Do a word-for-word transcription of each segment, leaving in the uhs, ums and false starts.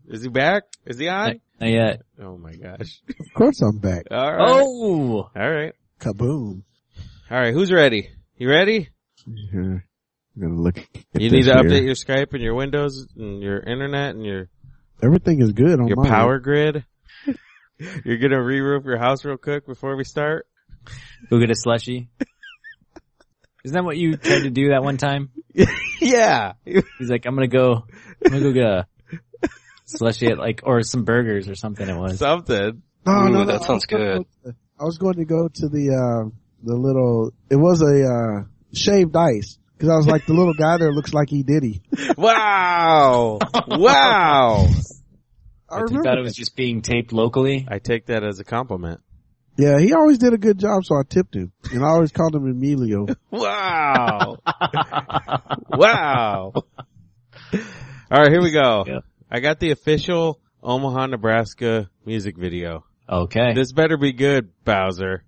Is he back? Is he on? Not yet. Oh my gosh. Of course I'm back. All right. Oh! All right. Kaboom. All right. Who's ready? You ready? Yeah. I'm gonna look. at You need this to here. update your Skype and your Windows and your internet and your, Everything is good on your mine. power grid. You're gonna re-roof your house real quick before we start? Go get a slushie. Isn't that what you tried to do that one time? Yeah. He's like, I'm gonna go, I'm gonna go get a slushie at like, or some burgers or something it was. Something. No, Ooh, no, no, that I sounds was gonna good. go to- I was going to go to the, uh, the little, it was a, uh, shaved ice. Cause I was like, the little guy there looks like he Diddy. Wow. Wow. I You remember. thought it was just being taped locally? I take that as a compliment. Yeah, he always did a good job, so I tipped him. And I always called him Emilio. Wow. Wow. All right, here we go. Yep. I got the official Omaha, Nebraska music video. Okay. This better be good, Bowser.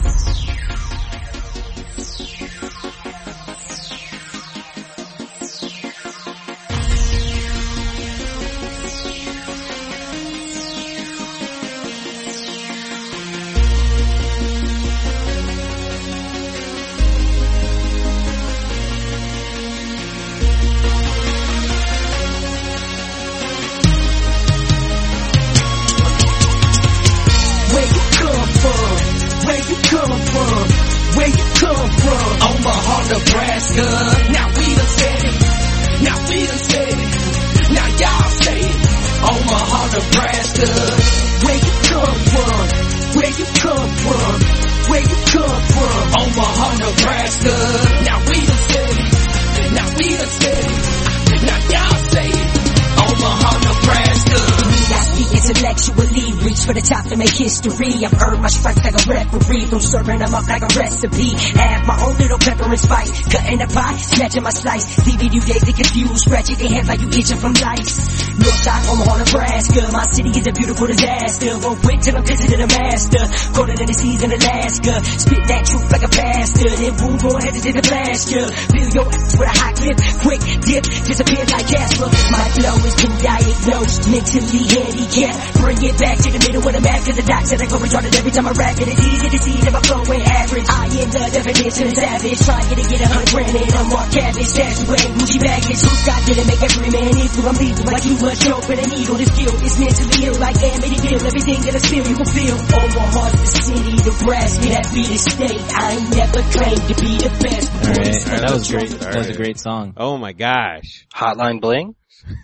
Where you come from? Where you come from? Where you come from? Omaha, Nebraska. Now we done said it. Now we done said it. Now y'all say it. Omaha, Nebraska. Where you come from? Where you come from? Where you come from? Omaha, Nebraska. Now we done said it. Now we done said it. Now y'all say it. Omaha, Nebraska. I speak intellectually, reach for the top to make history. I've earned my stripes like a referee, from serving them up like a recipe. Have my own little pepper and spice, cutting the pie, snatching my slice, leaving you dazed and confused, scratching your head like you itching from lice. Northside, Omaha, Nebraska, my city is a beautiful disaster. Won't wait till I'm visiting a master, colder than the seas in Alaska. Spit that truth like a bastard, and boom, go ahead and take the blast ya. Fill your ass with a hot clip, quick dip, disappear like Casper. My flow has been diagnosed, mentally handicapped. Bring it back to the middle of the map, cause the doc said I go retarded every time I rap it. It's easy to see that my flow ain't average. I am the definition of savage, trying to get a hundred grand in a mark cabbage. Stash away Gucci baggage. God didn't make every man equal. I'm lethal like you was sharp and a needle. This skill is mentally ill like Amityville. Everything that I feel you will feel. Omaha's the city, Nebraska, that be the state. I ain't never claimed to be the best. Alright, that was great. All That was a right. great song. Oh my gosh. Hotline Bling?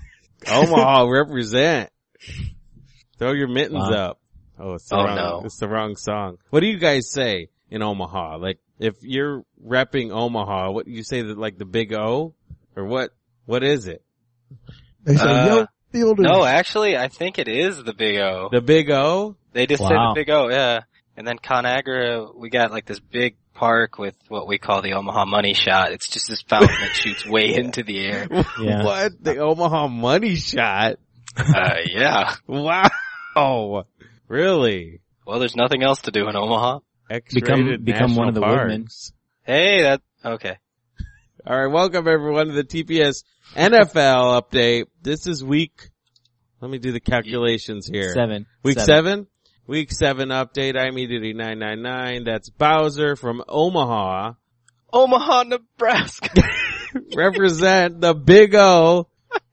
Omaha, represent. Throw your mittens Wow. up. Oh, it's the Oh, wrong, no. it's the wrong song. What do you guys say in Omaha? Like, if you're repping Omaha, what you say that like the big O? Or what, what is it? They say, Uh, yo, Fielder. No, actually, I think it is the Big O. The big O? They just say Wow. the Big O, yeah. And then Conagra, we got like this big park with what we call the Omaha Money Shot. It's just this fountain that shoots way into the air. Yeah. What? The Omaha money shot? Uh, yeah. Wow. Really? Well, there's nothing else to do in Omaha. X-rated Become, become one of the national woodmen. parks. Hey, that, okay. All right, welcome everyone to the T P S N F L update. This is week, let me do the calculations here. Seven. Week seven? Week seven update. I'm E D D nine nine nine. That's Bowser from Omaha. Omaha, Nebraska. Represent the Big O.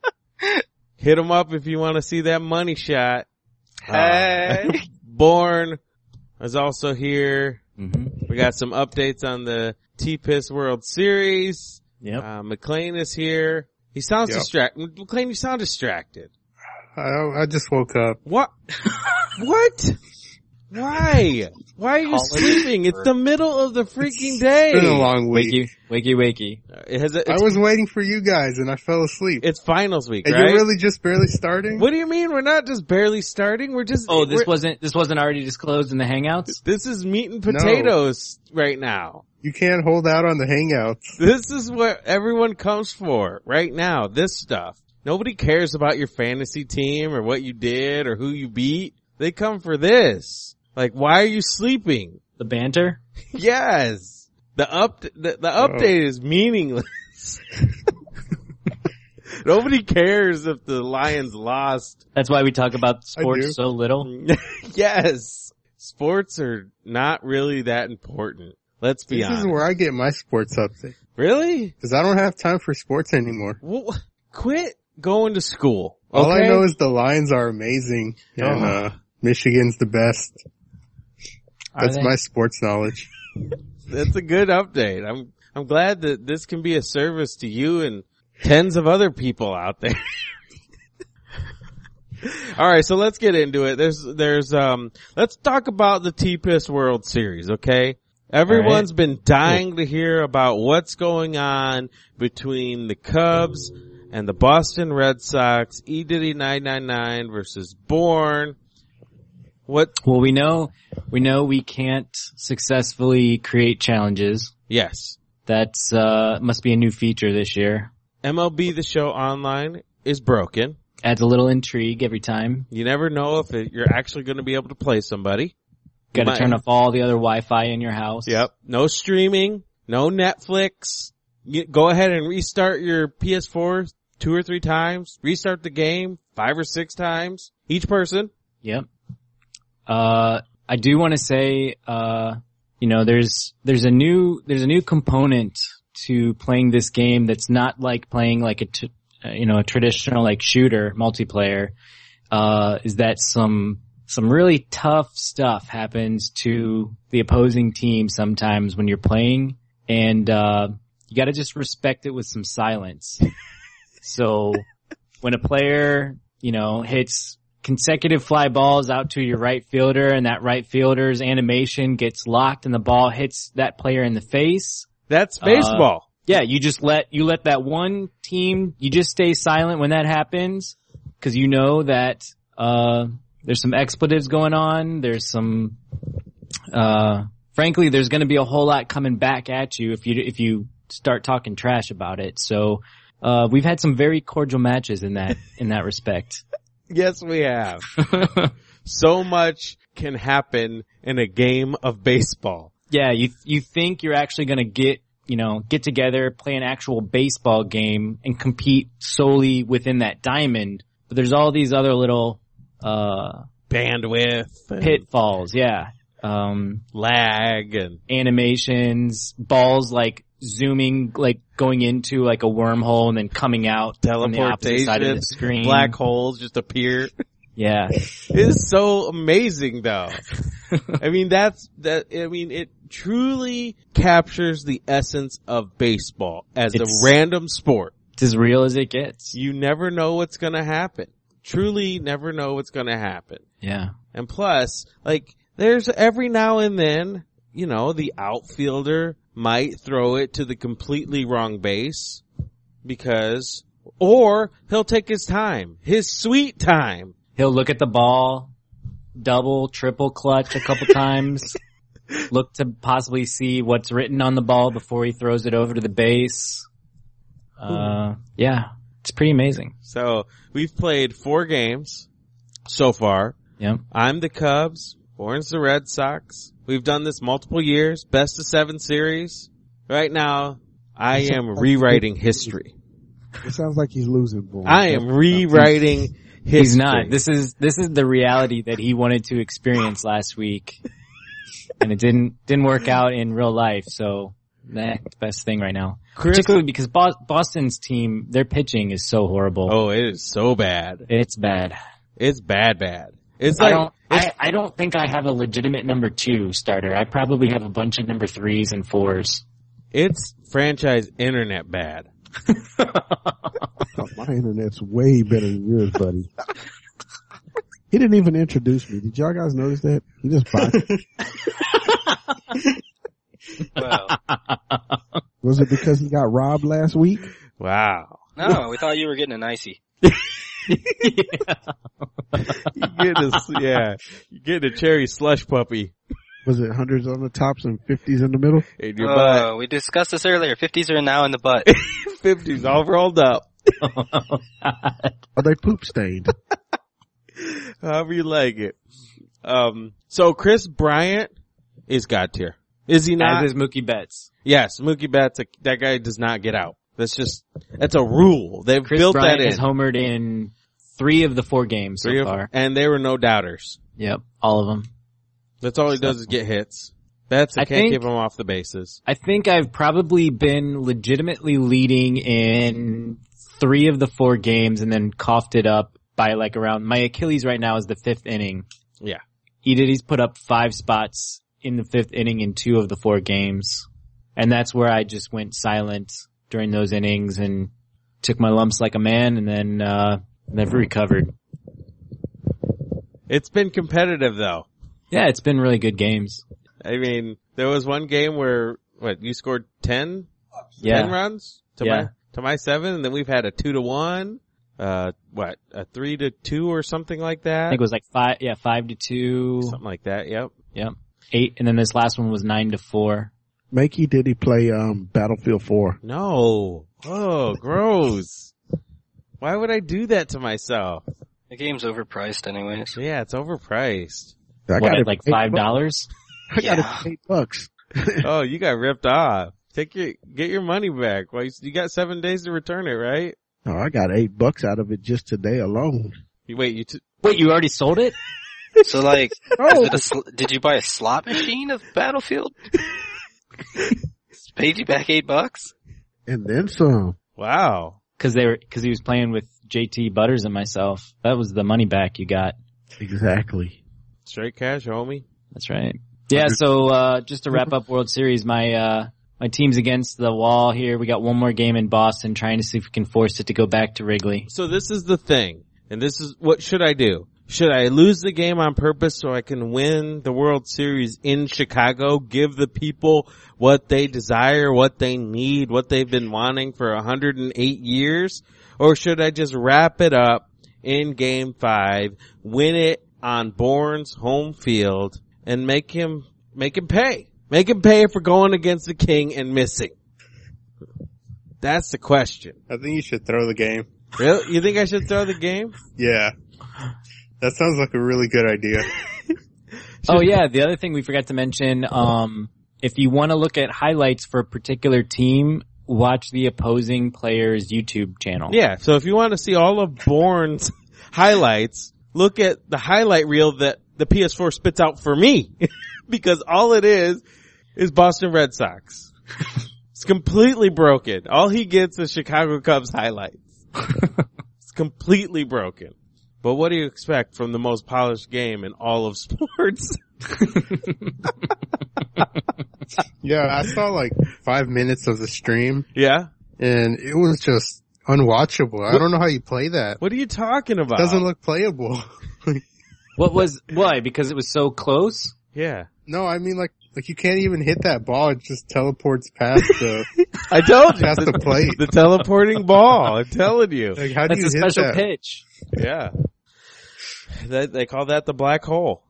Hit him up if you want to see that money shot. Hey. Uh, Born is also here. Mm-hmm. We got some updates on the T-Piss World Series. Yep. Uh, McLean is here. He sounds Yep. distracted. McLean, you sound distracted. I, I just woke up. What? What? Why? Why are you Call it sleeping? It's the middle of the freaking day. It's been a long week. Wakey, wakey, wakey. Uh, It has a, I it's, was waiting for you guys and I fell asleep. it's finals week, and right? you're really just barely starting? What do you mean? We're not just barely starting. We're just. Oh, this we're- wasn't, this wasn't already disclosed in the Hangouts? This is meat and potatoes right now. You can't hold out on the hangouts. This is what everyone comes for right now. This stuff. Nobody cares about your fantasy team or what you did or who you beat. They come for this. Like, why are you sleeping? The banter? Yes. The up, the, the update is meaningless. Nobody cares if the Lions lost. That's why we talk about I do. sports so little. Yes. Sports are not really that important. Let's be This honest. is where I get my sports update. Really? Cause I don't have time for sports anymore. Well, quit going to school. Okay? All I know is the Lions are amazing and, Oh. uh, Michigan's the best. Are That's they? my sports knowledge. That's a good update. I'm I'm glad that this can be a service to you and tens of other people out there. All right, so let's get into it. There's there's um let's talk about the T-Piss World Series, okay? Everyone's been dying to hear about what's going on between the Cubs and the Boston Red Sox. E Diddy nine nine nine versus Bourne. What? Well, we know, we know we can't successfully create challenges. Yes. That's, uh, must be a new feature this year. M L B The Show Online is broken. Adds a little intrigue every time. You never know if it, you're actually going to be able to play somebody. Got to Might- turn off all the other Wi-Fi in your house. Yep. No streaming, no Netflix. You, go ahead and restart your P S four two or three times. Restart the game five or six times. Each person. Yep. Uh, I do want to say, uh, you know, there's, there's a new, there's a new component to playing this game that's not like playing like a, t- uh, you know, a traditional like shooter multiplayer, uh, is that some, some really tough stuff happens to the opposing team sometimes when you're playing, and, uh, you gotta just respect it with some silence. So, when a player, you know, hits consecutive fly balls out to your right fielder and that right fielder's animation gets locked and the ball hits that player in the face. That's baseball. Yeah, you just let, you let that one team, you just stay silent when that happens because you know that, uh, there's some expletives going on. There's some, uh, frankly, there's going to be a whole lot coming back at you if you, if you start talking trash about it. So, uh, we've had some very cordial matches in that, in that respect. Yes, we have. So much can happen in a game of baseball. Yeah, you you think you're actually gonna get, you know, get together, play an actual baseball game and compete solely within that diamond, but there's all these other little, uh, Bandwidth. and pitfalls, yeah. Um, Lag and animations, balls like zooming, like going into like a wormhole and then coming out on the opposite side of teleportation. the screen. Black holes just appear. Yeah. It is so amazing though. I mean, that's, that, I mean, it truly captures the essence of baseball as It's- a random sport. It's as real as it gets. You never know what's gonna happen. Truly never know what's gonna happen. Yeah. And plus, like, there's every now and then, you know, the outfielder might throw it to the completely wrong base because, or he'll take his time, his sweet time. He'll look at the ball, double, triple clutch a couple times, look to possibly see what's written on the ball before he throws it over to the base. Uh, yeah, it's pretty amazing. So we've played four games so far. Yep. I'm the Cubs, Bourne's the Red Sox. We've done this multiple years, best of seven series. Right now, I am rewriting history. It sounds like he's losing, boy. I am rewriting history. He's not. This is, this is the reality that he wanted to experience last week. And it didn't, didn't work out in real life. So that's the best thing right now. Chris- Particularly because Bos- Boston's team, their pitching is so horrible. Oh, it is so bad. It's bad. It's bad, bad. It's I like, don't, I, I don't think I have a legitimate number two starter. I probably have a bunch of number threes and fours. it's franchise internet bad. Oh, my internet's way better than yours, buddy. He didn't even introduce me. Did y'all guys notice that? He just bought it. Well, Was it because he got robbed last week? Wow. no, we thought you were getting an icy. You get a, yeah, you get a cherry slush puppy Was it hundreds on the tops and fifties in the middle? in your butt. Oh, we discussed this earlier. fifties are now in the butt. fifties all rolled up. Are they poop stained? However you like it. Um, so Chris Bryant is God tier. Is he not? As is Mookie Betts. Yes, Mookie Betts, that guy does not get out. That's just, that's a rule. They've Chris built Bryant that in. has homered in three of the four games so Three of- far. and they were no doubters. Yep, all of them. That's all he does is get hits. That's, I I can't think- keep him off the bases. I think I've probably been legitimately leading in three of the four games and then coughed it up by like around, my Achilles right now is the fifth inning. Yeah. He did, he's put up five spots in the fifth inning in two of the four games. And that's where I just went silent during those innings and took my lumps like a man and then, uh, never recovered. It's been competitive though. Yeah, it's been really good games. I mean, there was one game where, what, you scored ten? Yeah. ten runs? To Yeah. my, to my seven, and then we've had a two to one, uh, what, a three to two or something like that? I think it was like five, yeah, five to two. Something like that, yep. Yep. Eight, and then this last one was nine to four. Makey, did he play, um, Battlefield four? No. Oh, gross. Why would I do that to myself? The game's overpriced anyways. Yeah, it's overpriced. I What, got it at like for eight five bucks. dollars? I got it Yeah. for eight bucks. Oh, you got ripped off. Take your, get your money back. Well, you, you got seven days to return it, right? Oh, I got eight bucks out of it just today alone. You wait, you t- Wait, you already sold it? So like, Oh, is it a sl- did you buy a slot machine of Battlefield? Paid you back eight bucks? and then some. wow. Cause they were, cause he was playing with J T Butters and myself. That was the money back you got. Exactly. Straight cash, homie. That's right. Yeah, so, uh, just to wrap up World Series, my, uh, my team's against the wall here. We got one more game in Boston trying to see if we can force it to go back to Wrigley. So this is the thing, and this is, what should I do? Should I lose the game on purpose so I can win the World Series in Chicago, give the people what they desire, what they need, what they've been wanting for one hundred eight years? Or should I just wrap it up in game five, win it on Bourne's home field, and make him, make him pay? Make him pay for going against the King and missing. That's the question. I think you should throw the game. Really? You think I should throw the game? Yeah. That sounds like a really good idea. Oh yeah, the other thing we forgot to mention, um, if you want to look at highlights for a particular team, watch the opposing player's YouTube channel. Yeah, so if you want to see all of Bourne's highlights, look at the highlight reel that the P S four spits out for me. Because all it is, is Boston Red Sox. It's completely broken. All he gets is Chicago Cubs highlights. It's completely broken. But what do you expect from the most polished game in all of sports? Yeah, I saw like five minutes of the stream Yeah? and it was just unwatchable. I don't know how you play that. What are you talking about? It doesn't look playable. What was, why? Because it was so close? Yeah. No, I mean like, like you can't even hit that ball. It just teleports past the, I told you. past the plate. The teleporting ball. I'm telling you. Like how do That's you a hit special that? pitch. Yeah. They, they call that the black hole.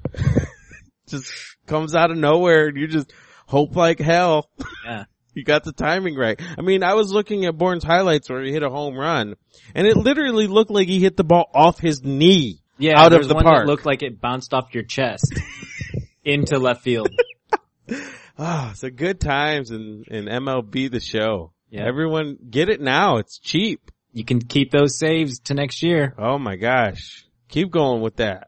Just comes out of nowhere and you just hope like hell. Yeah. You got the timing right. I mean, I was looking at Bourne's highlights where he hit a home run and it literally looked like he hit the ball off his knee. Yeah, Out of there's the one park. that looked like it bounced off your chest into left field. Ah, it's a good times in, in M L B the show. Yeah. Everyone get it now. It's cheap. You can keep those saves to next year. Oh my gosh. Keep going with that.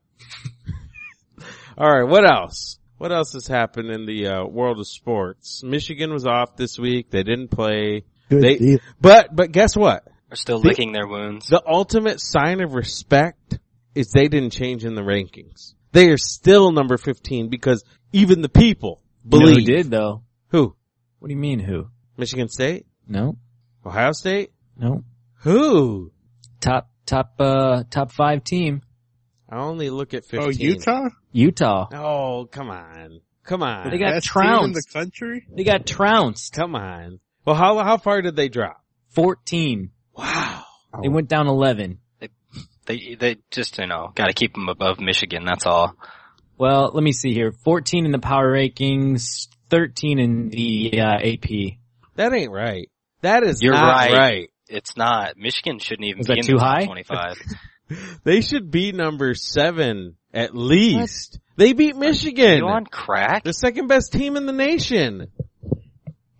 All right. What else? What else has happened in the uh, world of sports? Michigan was off this week. They didn't play. Good They, deal. but, but guess what? They're still licking their wounds. The ultimate sign of respect is they didn't change in the rankings. They are still number fifteen because even the people You know who believe. did though? Who? What do you mean who? Michigan State? No, Ohio State? no. Who? Top, top, uh, top five team. I only look at fifteen. Oh, Utah? Utah. Oh, come on. Come on. They got Best team in the trounced. country? They got trounced. Come on. Well, how, how far did they drop? fourteen. Wow. They went down eleven. They they just you know got to keep them above Michigan. That's all. Well, let me see here. fourteen in the power rankings, thirteen in the uh, A P. That ain't right. That is You're not right. right. It's not. Michigan shouldn't even Was be that in too the top high? twenty-five. They should be number seven at least. They beat Michigan. You on crack? The second best team in the nation.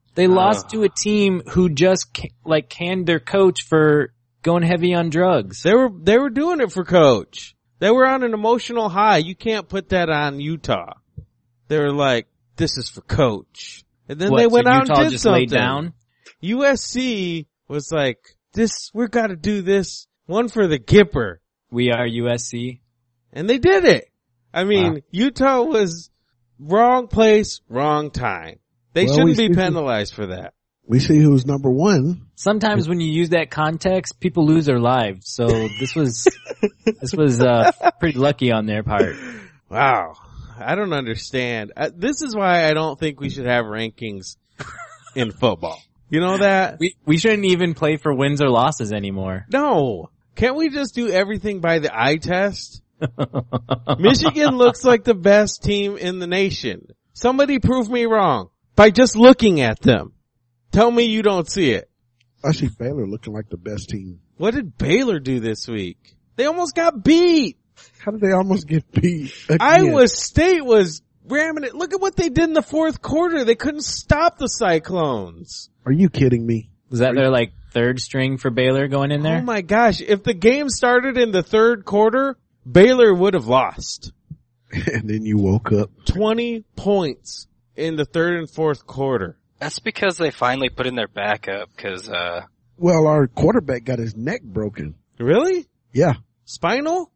They Uh. lost to a team who just ca- like canned their coach for going heavy on drugs. They were they were doing it for Coach. They were on an emotional high. You can't put that on Utah. They were like, "This is for Coach," and then What, they went so out Utah and did just something. laid down? U S C was like, "This, we got to do this one for the Gipper," We are U S C. and they did it. I mean, Wow. Utah was wrong place, wrong time. They Well, shouldn't we be see- penalized for that. We see who's number one. Sometimes when you use that context, people lose their lives. So this was this was uh pretty lucky on their part. Wow. I don't understand. Uh, this is why I don't think we should have rankings in football. You know that? We we shouldn't even play for wins or losses anymore. No. Can't we just do everything by the eye test? Michigan looks like the best team in the nation. Somebody prove me wrong by just looking at them. Tell me you don't see it. I see Baylor looking like the best team. What did Baylor do this week? They almost got beat. How did they almost get beat? Again? Iowa State was ramming it. Look at what they did in the fourth quarter. They couldn't stop the Cyclones. Are you kidding me? Was that their like third string for Baylor going in Oh there? my gosh. If the game started in the third quarter, Baylor would have lost. And then you woke up. twenty points in the third and fourth quarter. That's because they finally put in their backup, cause, uh, Well, our quarterback got his neck broken. Really? Yeah. Spinal?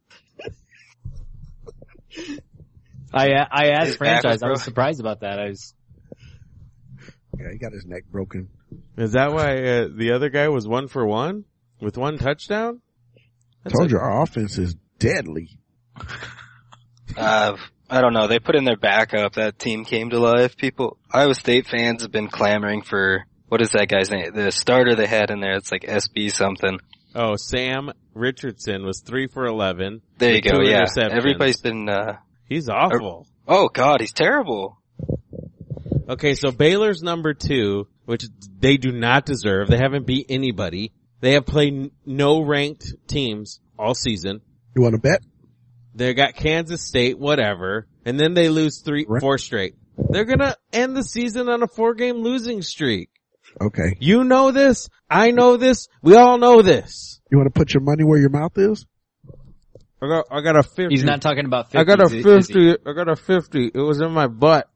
I I asked His back franchise. was I was broken. surprised about that. I was Yeah, he got his neck broken. Is that why uh, the other guy was one for one with one touchdown? That's Told a- you our offense is deadly. uh, I don't know. They put in their backup. That team came to life. People, Iowa State fans have been clamoring for, what is that guy's name? The starter they had in there. It's like S B something. Oh, Sam Richardson was three for eleven. There you with go. two Yeah. interceptions. Everybody's been, uh, He's awful. oh God, he's terrible. Okay, so Baylor's number two, which they do not deserve. They haven't beat anybody. They have played n- no ranked teams all season. You want to bet? They got Kansas State, whatever, and then they lose three, Right. four straight. They're gonna end the season on a four-game losing streak. Okay. You know this. I know this. We all know this. You want to put your money where your mouth is? I got, I got a fifty. he's not talking about fifty. I got a is he? fifty. I got a fifty. It was in my butt.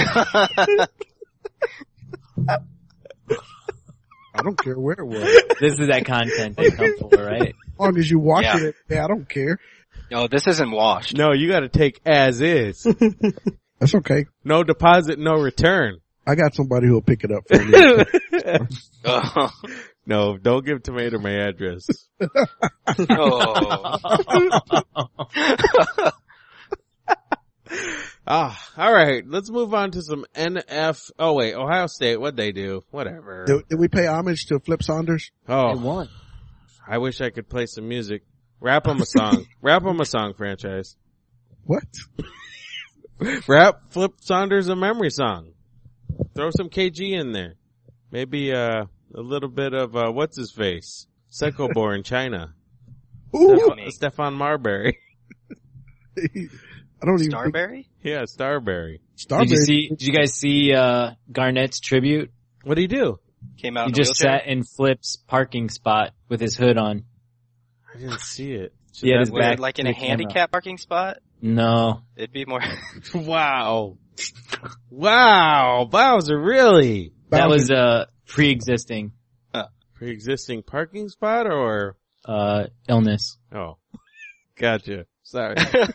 I don't care where it was. This is that content they come for, right? As long as you watch Yeah. it, yeah, I don't care. No, this isn't washed. No, you got to take as is. That's okay. No deposit, no return. I got somebody who'll pick it up for me. Oh. No, don't give Tomato my address. Oh. Ah, all right. Let's move on to some N F. Oh wait, Ohio State. What'd they do? Whatever. did, did we pay homage to Flip Saunders? They Oh, won. I wish I could play some music. Rap them a song. Rap them a song, franchise. What? Rap Flip Saunders a memory song. Throw some K G in there. Maybe uh, a little bit of uh, what's his face, Psycho Bor in China. Ooh, Stefan, Stefan Marbury. I don't even think Starberry? Yeah, Starberry. Starberry. Did you see? Did you guys see uh Garnett's tribute? What'd he do? Came out He in a just wheelchair? sat in Flip's parking spot with his hood on. I didn't see it. Should He had that his be- Was back it like in to a the camera. handicap parking spot? No, It'd be more. Wow. Wow. Bowser, really? that Bowser- was uh pre-existing Pre-existing parking spot or? uh illness. Oh. Gotcha. Sorry.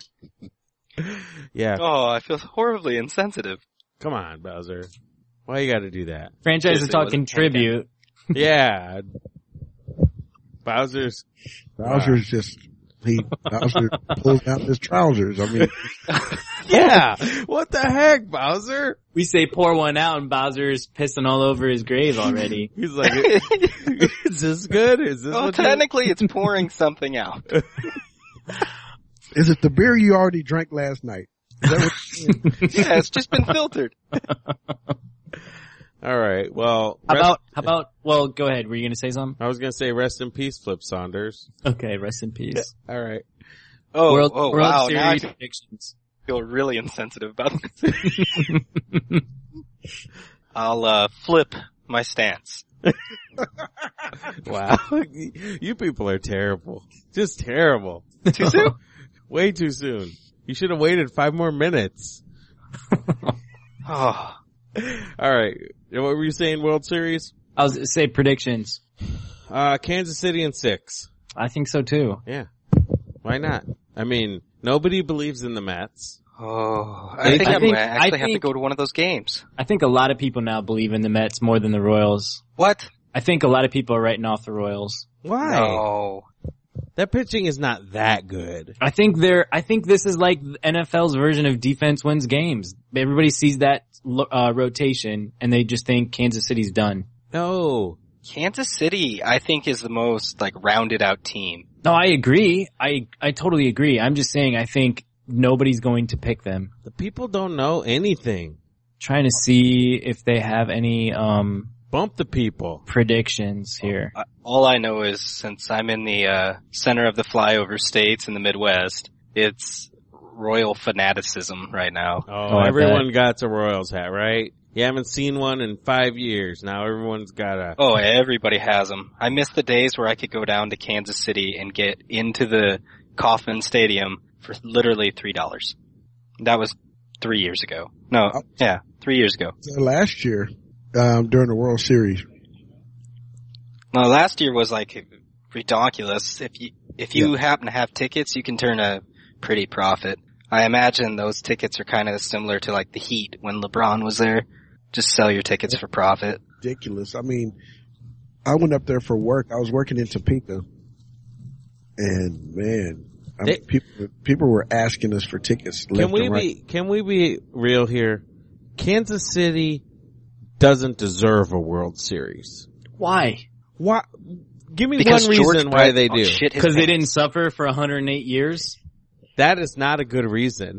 Yeah. Oh, I feel horribly insensitive. Come on, Bowser. Why you gotta do that? Franchise Yes, is it talking was a tribute. Yeah. Bowser's, Bowser's just, he, Bowser pulls down his trousers. I mean, yeah. What the heck, Bowser? We say pour one out and Bowser's pissing all over his grave already. He's like, is this good? Is this Well, what you- technically it's pouring something out. is it the beer you already drank last night? Is that what, Yeah, it's just been filtered. All right. Well, How rest- about, how about, well, go ahead. Were you going to say something? I was gonna say rest in peace, Flip Saunders. Okay, rest in peace. All right. Oh, World, oh World wow, now I Series predictions. feel really insensitive about this. I'll, uh, flip my stance. Wow. You people are terrible. Just terrible. Too soon? Way too soon. You should have waited five more minutes. Oh. Alright. What were you saying, World Series? I was gonna say predictions. Uh, Kansas City in six. I think so too. Yeah. Why not? I mean, nobody believes in the Mets. Oh, I I think I I'm think- gonna actually I have to think- go to one of those games. I think a lot of people now believe in the Mets more than the Royals. What? I think a lot of people are writing off the Royals. Why? No. That pitching is not that good. I think they're, I think this is like N F L's version of defense wins games. Everybody sees that, uh, rotation and they just think Kansas City's done. No. Kansas City, I think, is the most, like, rounded out team. No, I agree. I, I totally agree. I'm just saying I think nobody's going to pick them. The people don't know anything. Trying to see if they have any, um, Bump the people. predictions here. Uh, All I know is, since I'm in the, uh, center of the flyover states in the Midwest, it's royal fanaticism right now. Oh, I everyone got a Royals hat, right? You haven't seen one in five years. Now everyone's got a... Oh, everybody has them. I miss the days where I could go down to Kansas City and get into the Kauffman Stadium for literally three dollars. That was three years ago. No, yeah, three years ago. So last year, um, during the World Series, No, last year was like ridiculous. If you, if you Yeah. happen to have tickets, you can turn a pretty profit. I imagine those tickets are kind of similar to like the Heat when LeBron was there. Just sell your tickets for profit. ridiculous. I mean, I went up there for work. I was working in Topeka, and man, I mean, They- people people were asking us for tickets left Can we and right. be, can we be real here? Kansas City doesn't deserve a World Series. Why? Why? Give me Because one George reason why Brett they oh, do. shit his Because they pants. didn't suffer for one hundred eight years? That is not a good reason.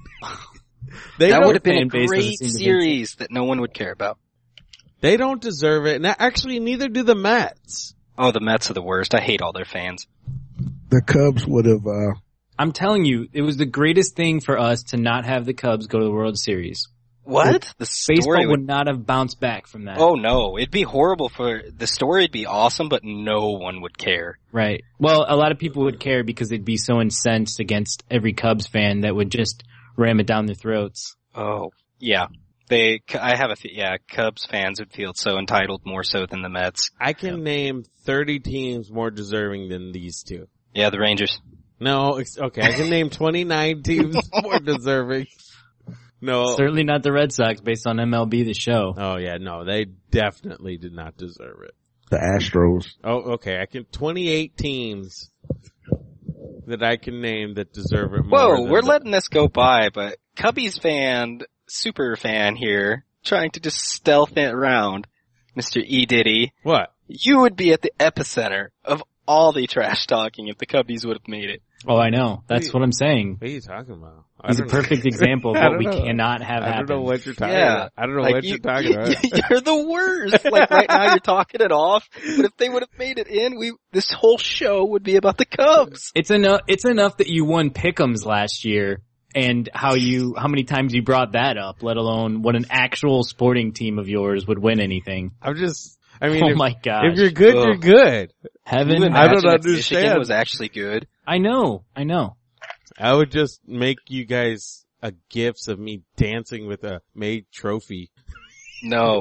they That don't, would have been a fan base doesn't great seem to think series that no one would care about. they don't deserve it. And actually, neither do the Mets. Oh, the Mets are the worst. I hate all their fans. The Cubs would have. Uh, I'm telling you, it was the greatest thing for us to not have the Cubs go to the World Series. What? The story Baseball would would not have bounced back from that. Oh no, it'd be horrible for, the story'd be awesome, but no one would care. Right. Well, a lot of people would care because they'd be so incensed against every Cubs fan that would just ram it down their throats. Oh, yeah. They, I have a, th- yeah, Cubs fans would feel so entitled more so than the Mets. I can name thirty teams more deserving than these two. Yeah, the Rangers. No, ex- okay, I can name twenty-nine teams more deserving. No. Certainly not the Red Sox based on M L B The Show. Oh yeah, no, they definitely did not deserve it. the Astros. Oh, okay, I can, twenty-eight teams that I can name that deserve it more. Whoa, than we're the- letting this go by, but Cubbies fan, super fan here, trying to just stealth it around, Mister E. Diddy. What? You would be at the epicenter of all the trash talking if the Cubbies would have made it. Oh, I know. That's what I'm saying. What are you talking about? I He's a don't know. perfect example of I what don't we know. cannot have I happen. don't know what you're talking Yeah. about. I don't know Like, what you, you're talking about. You're the worst. Like right now you're talking it off, but if they would have made it in, we, this whole show would be about the Cubs. It's enough. It's enough that you won Pick'ems last year, and how you, how many times you brought that up. Let alone what an actual sporting team of yours would win anything. I'm just, I mean, Oh if, my gosh! if you're good, you're Ugh. good. Heaven, Can you I don't imagine if Michigan understand. was actually good. I know. I know. I would just make you guys a gifts of me dancing with a made trophy. No.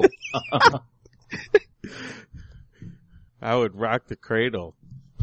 I would rock the cradle.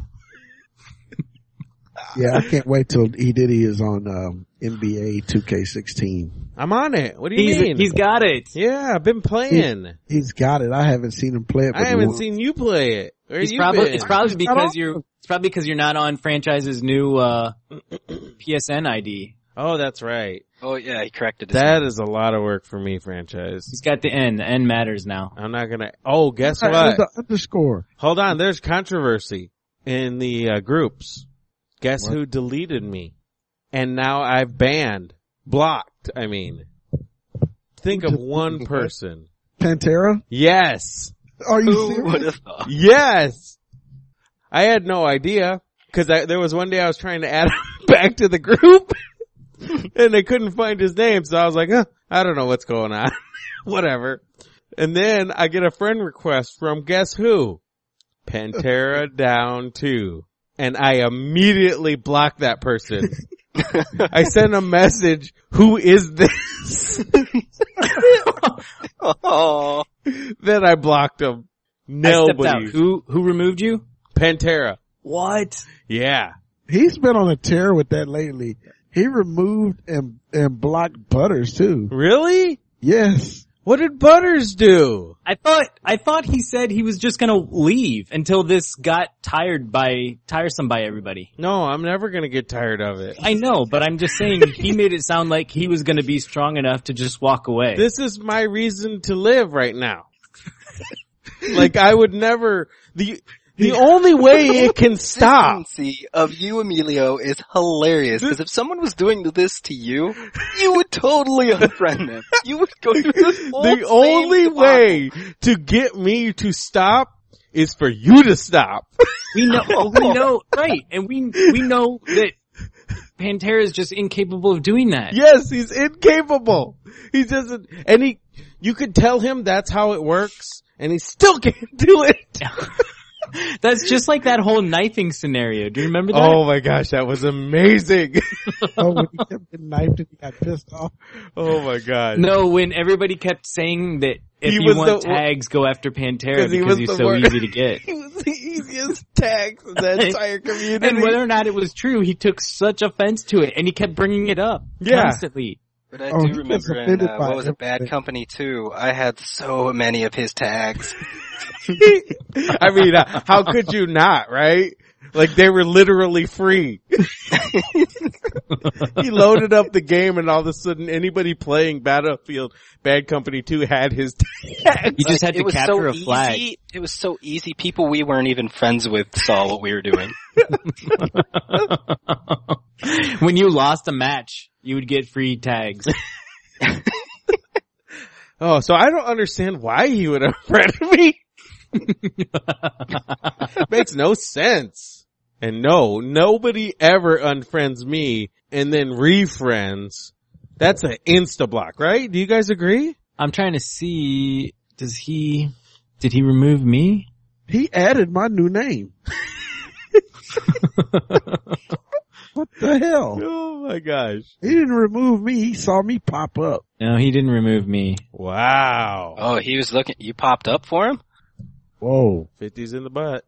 Yeah, I can't wait till E. Diddy is on um, N B A two K sixteen. I'm on it. What do you He's mean? he's got it. yeah, I've been playing. He's got it. I haven't seen him play it. I but haven't once. seen you play it. Where It's you probably been? it's probably Not because on. you're it's probably because you're not on franchise's new uh P S N I D. Oh, that's right. Oh yeah, he corrected his That is a lot of work for me, franchise. He's got the N. The N matters now. I'm not gonna. Oh, guess That what? was the underscore. Hold on. There's controversy in the uh, groups. Guess What? who deleted me? And now I've banned, blocked. I mean, think Who of just- one person. Pantera? Yes. Are you Who serious? would have thought? Yes. I had no idea because there was one day I was trying to add him back to the group and they couldn't find his name. So I was like, huh, I don't know what's going on. Whatever. And then I get a friend request from guess who? Pantera Down two. And I immediately block that person. I send a message, who is this? Oh, Then I blocked him. I stepped out. Nobody. Who who removed you? Pantera. What? Yeah. He's been on a tear with that lately. He removed and, and blocked Butters too. Really? Yes. What did Butters do? I thought I thought he said he was just gonna leave until this got tired by tiresome by everybody. No, I'm never gonna get tired of it. I know, but I'm just saying he made it sound like he was gonna be strong enough to just walk away. This is my reason to live right now. Like I would never, the, the only way it can stop. consistency of you, Emilio, is hilarious. Because if someone was doing this to you, you would totally unfriend them. You would go through this whole The same only debacle. way to get me to stop is for you to stop. we know, we know, right? And we we know that Pantera is just incapable of doing that. Yes, he's incapable. He doesn't, and he, you could tell him that's how it works, and he still can't do it. That's just like that whole knifing scenario. Do you remember that? Oh my gosh, that was amazing. Oh, when he kept getting knifed and he got pissed off. Oh my god. No, when everybody kept saying that if He you was want the- tags, go after Pantera 'Cause he because was he's the so wor- easy to get. He was the easiest tags in the entire community. And whether or not it was true, he took such offense to it, and he kept bringing it up Yeah. constantly. But I Oh, he do gets remember in, offended uh, by what was it, Bad everything. Company two, I had so many of his tags. I mean, uh, how could you not, right? Like they were literally free. He loaded up the game and all of a sudden anybody playing Battlefield Bad Company two had his tags. You just Like, had to it was capture so a flag. Easy, it was so easy. People we weren't even friends with saw what we were doing. When you lost a match, you would get free tags. Oh, so I don't understand why he would unfriend me. Makes no sense. And no, nobody ever unfriends me and then refriends. That's an insta block, right? Do you guys agree? I'm trying to see, does he, did he remove me? He added my new name. What the hell? Oh my gosh. He didn't remove me. He saw me pop up. No, he didn't remove me. Wow. Oh, he was looking, you popped up for him? Whoa. fifties in the butt.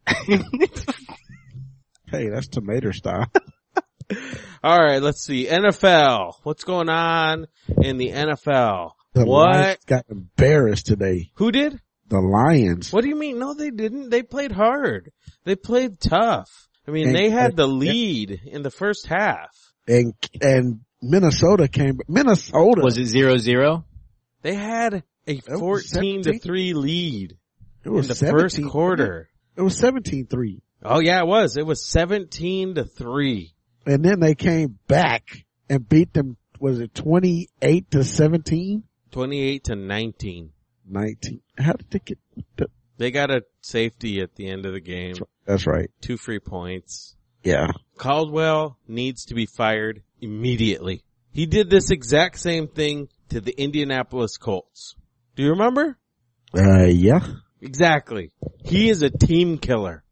Hey, that's tomato style. All right, let's see. N F L. What's going on in the N F L? The What? Lions got embarrassed today. Who did? The Lions. What do you mean? No, they didn't. They played hard. They played tough. I mean, And- they had and- the lead in the first half. And, and Minnesota came, Minnesota. Was it zero zero? They had a was fourteen to seventeen. three lead It was in the first seventeen quarter. It was seventeen three. Oh yeah, it was. It was seventeen to three. And then they came back and beat them, was it twenty-eight to seventeen? twenty-eight to nineteen. nineteen. How did they get, They got a safety at the end of the game. that's right. Two free points. Yeah. Caldwell needs to be fired immediately. He did this exact same thing to the Indianapolis Colts. Do you remember? Uh, yeah. Exactly. He is a team killer.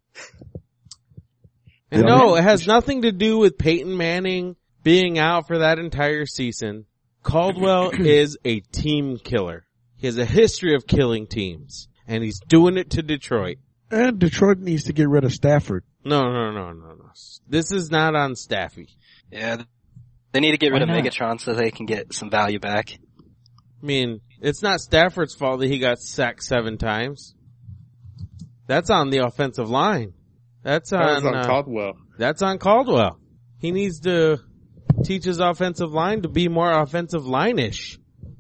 And Yeah. no, it has nothing to do with Peyton Manning being out for that entire season. Caldwell is a team killer. He has a history of killing teams. And he's doing it to Detroit. And Detroit needs to get rid of Stafford. No, no, no, no, no. This is not on Staffy. Yeah, they need to get rid Why of not? Megatron so they can get some value back. I mean, it's not Stafford's fault that he got sacked seven times. That's on the offensive line. That's That was on, on uh, Caldwell. that's on Caldwell. He needs to teach his offensive line to be more offensive line-ish.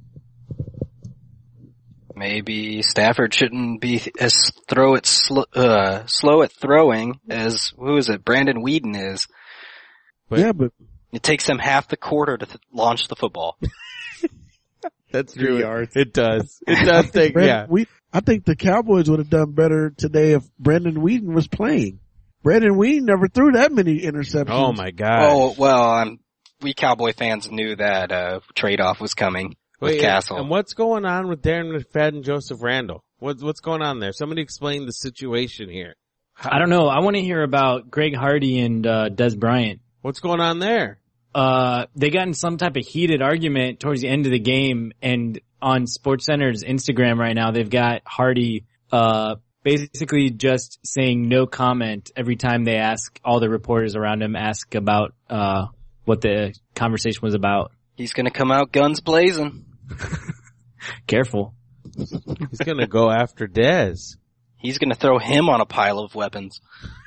Maybe Stafford shouldn't be as throw it sl- uh, slow at throwing as who is it? Brandon Whedon is. But- yeah, but It takes him half the quarter to th- launch the football. That's Three true. yards. It does. It does take, Brandon yeah. Wheat, I think the Cowboys would have done better today if Brandon Whedon was playing. Brandon Whedon never threw that many interceptions. Oh my god. Oh well, um, we Cowboy fans knew that uh, trade off was coming. with Wait, Castle. And what's going on with Darren McFadden and Joseph Randall? What's what's going on there? Somebody explain the situation here. I don't know. I want to hear about Greg Hardy and uh, Des Bryant. What's going on there? Uh, they got in some type of heated argument towards the end of the game, and on SportsCenter's Instagram right now, they've got Hardy uh basically just saying no comment every time they ask, all the reporters around him ask about uh what the conversation was about. He's gonna come out guns blazing. Careful. He's gonna go after Dez. He's gonna throw him on a pile of weapons.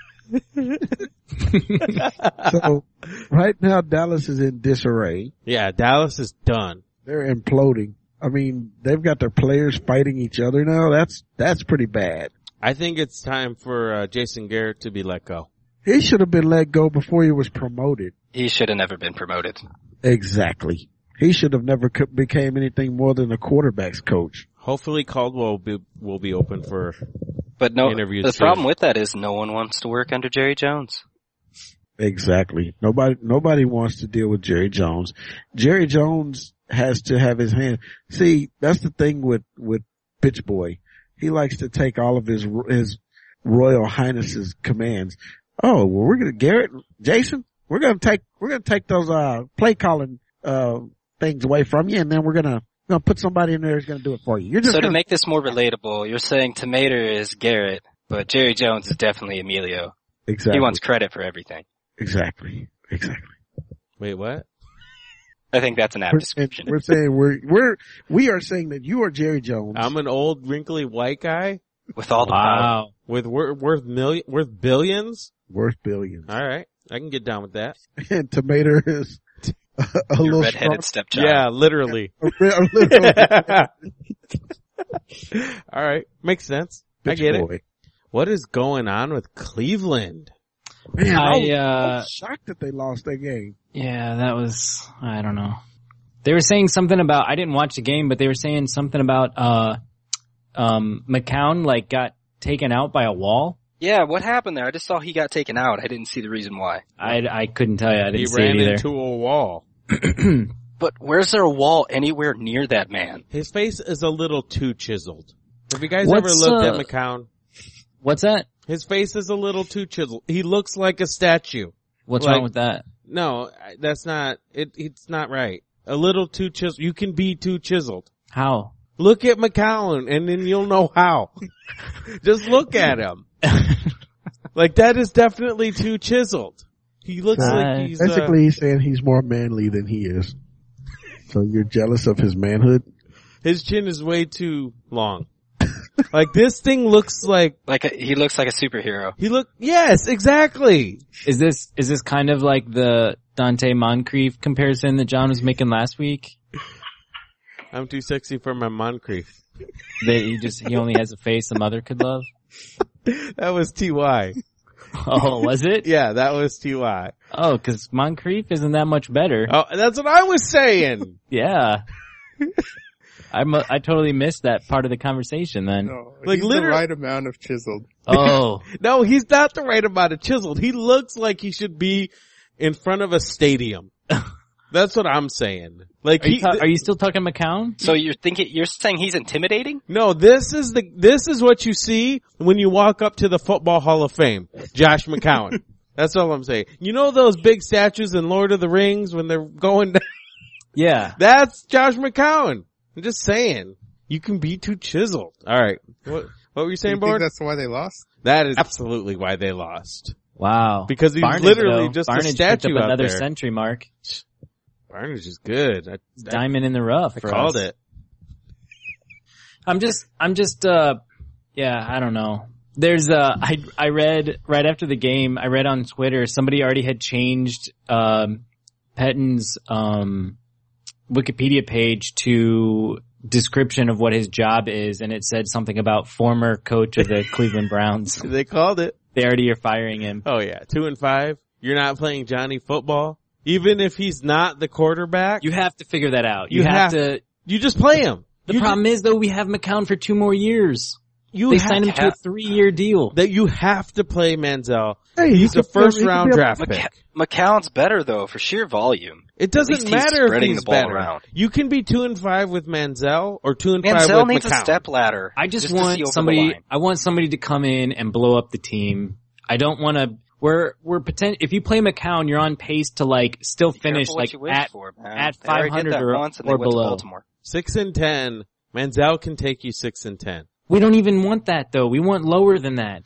So right now Dallas is in disarray. Yeah, Dallas is done. They're imploding. I mean, they've got their players fighting each other now. That's that's pretty bad. I think it's time for uh, Jason Garrett to be let go. He should have been let go before he was promoted. He should have never been promoted. Exactly. He should have never co- became anything more than a quarterback's coach. Hopefully Caldwell will be, will be open for But no, interviews the soon. problem with that is no one wants to work under Jerry Jones. Exactly. Nobody, nobody wants to deal with Jerry Jones. Jerry Jones has to have his hand. See, that's the thing with, with Bitch Boy. He likes to take all of his, his Royal Highness's commands. Oh, well, we're gonna, Garrett, Jason, we're gonna take, we're gonna take those, uh, play calling, uh, things away from you, and then we're gonna, we're gonna put somebody in there who's gonna do it for you. You're just So gonna, to make this more relatable, you're saying Tomato is Garrett, but Jerry Jones is definitely Emilio. exactly. He wants credit for everything. Exactly. Exactly. Wait, what? I think that's an apt We're, description. we're saying we're, we're, we are saying that you are Jerry Jones. I'm an old wrinkly white guy With all the power. Wow. with wor- worth million, worth billions. Worth billions. All right, I can get down with that. And Tomato is a, a Your little redheaded strong. stepchild. Yeah, literally. A little All right, makes sense. I bitch get it. boy. What is going on with Cleveland? Man, I, was, I, I uh, was shocked that they lost that game. yeah, that was, I don't know. They were saying something about, I didn't watch the game, but they were saying something about, uh, um, McCown, like, got taken out by a wall. Yeah, what happened there? I just saw he got taken out. I didn't see the reason why. I, I couldn't tell you. I didn't He see ran it either. into a wall. But where's there a wall anywhere near that man? His face is a little too chiseled. Have you guys What's, ever looked uh, at McCown? What's that? His face is a little too chiseled. He looks like a statue. What's Like- wrong with that? No, I- that's not, it, it's not right. A little too chiseled. You can be too chiseled. How? Look at McCown and then you'll know how. Just look at him. Like that is definitely too chiseled. He looks Uh, like he's, uh, Basically, he's saying he's more manly than he is. So you're jealous of his manhood? his chin is way too long. Like this thing looks like, Like a, he looks like a superhero. he look, yes, exactly. Is this, is this kind of like the Dante Moncrief comparison that John was making last week? I'm too sexy for my Moncrief. That he just, he only has a face a mother could love? That was T Y. Oh, was it? Yeah, that was T Y. Oh, cause Moncrief isn't that much better. Oh, that's what I was saying. Yeah. I mu- I totally missed that part of the conversation then. No, Like, he's literally- the right amount of chiseled. Oh. No, he's not the right amount of chiseled. He looks like he should be in front of a stadium. That's what I'm saying. Like Are you, he, ta- are you still talking McCown? So you're thinking, you're saying he's intimidating? no, this is the, this is what you see when you walk up to the Football Hall of Fame. Josh McCown. That's all I'm saying. You know those big statues in Lord of the Rings when they're going down? Yeah. That's Josh McCown. I'm just saying. You can be too chiseled. Alright. What, what were you Do saying, you think Bord? that's why they lost? That is absolutely why they lost. Wow. Because he's Barnage, literally though. just Barnage a picked statue up out another there. century mark. Barnage is good. I, I, Diamond in the rough I for called us. it. I'm just, I'm just, uh, yeah, I don't know. There's, uh, I, I read right after the game, I read on Twitter, somebody already had changed, um, Pettin's, um, Wikipedia page to description of what his job is, and it said something about former coach of the Cleveland Browns. They called it. They already are firing him. Oh yeah. Two and five. You're not playing Johnny football. Even if he's not the quarterback, You have to figure that out. You, You have, have- to, you just play him. the You problem is though, we have McCown for two more years. ju- you They have signed him to a three-year deal. that you have to play Manziel. Hey, He's he a could- first he could round be a- draft McC- pick. McCown's better though for sheer volume. It least doesn't he's matter if spreading he's the ball better. around. You can be two and five with Manziel or two and five Manziel with needs McCown. a step ladder. I just, to see want over the somebody, line. I want somebody to come in and blow up the team. I don't want to, we're, we're pretend, if you play McCown, you're on pace to like still Be finish careful what like you wish at, for, man. at They already did five hundred that or, once and or they went to below. Baltimore. Six and ten. Manziel can take you six and ten. We don't even want that though. We want lower than that.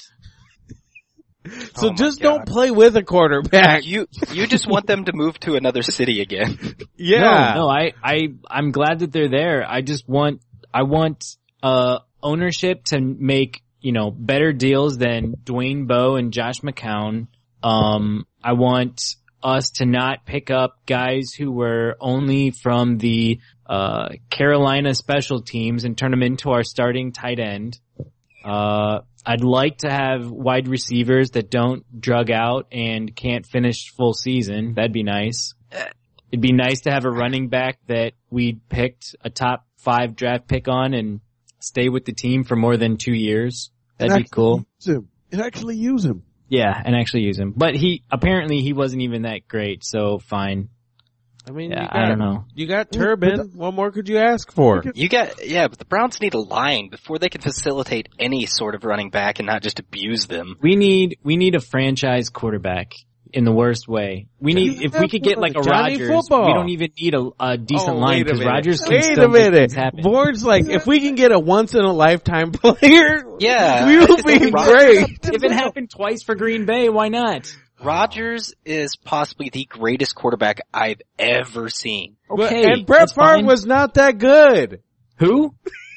So Oh my just God. don't play with a quarterback. You you just want them to move to another city again. yeah. No, no, I, I, I'm glad that they're there. I just want, I want, uh, ownership to make, you know, better deals than Dwayne Bowe and Josh McCown. Um, I want us to not pick up guys who were only from the, uh, Carolina special teams and turn them into our starting tight end. Uh, I'd like to have wide receivers that don't drug out and can't finish full season. That'd be nice. It'd be nice to have a running back that we picked a top five draft pick on and stay with the team for more than two years. That'd And be cool. Use him. And actually use him. Yeah, and actually use him. But he, apparently he wasn't even that great, so fine. I mean, Yeah, you got, I don't know. You got Turbin. What more could you ask for? You got yeah, but the Browns need a line before they can facilitate any sort of running back and not just abuse them. We need, we need a franchise quarterback in the worst way. We need, if we could get like a Johnny Rodgers, Football. we don't even need a, a decent Oh, line wait a because minute. Rodgers can Wait still a make minute. things happen. Board's like, if we can get a once in a lifetime player, Yeah, we will I be think great. If it happened twice for Green Bay, why not? Rodgers is possibly the greatest quarterback I've ever seen. But- Okay, and Brett that's Favre fine. was not that good. Who?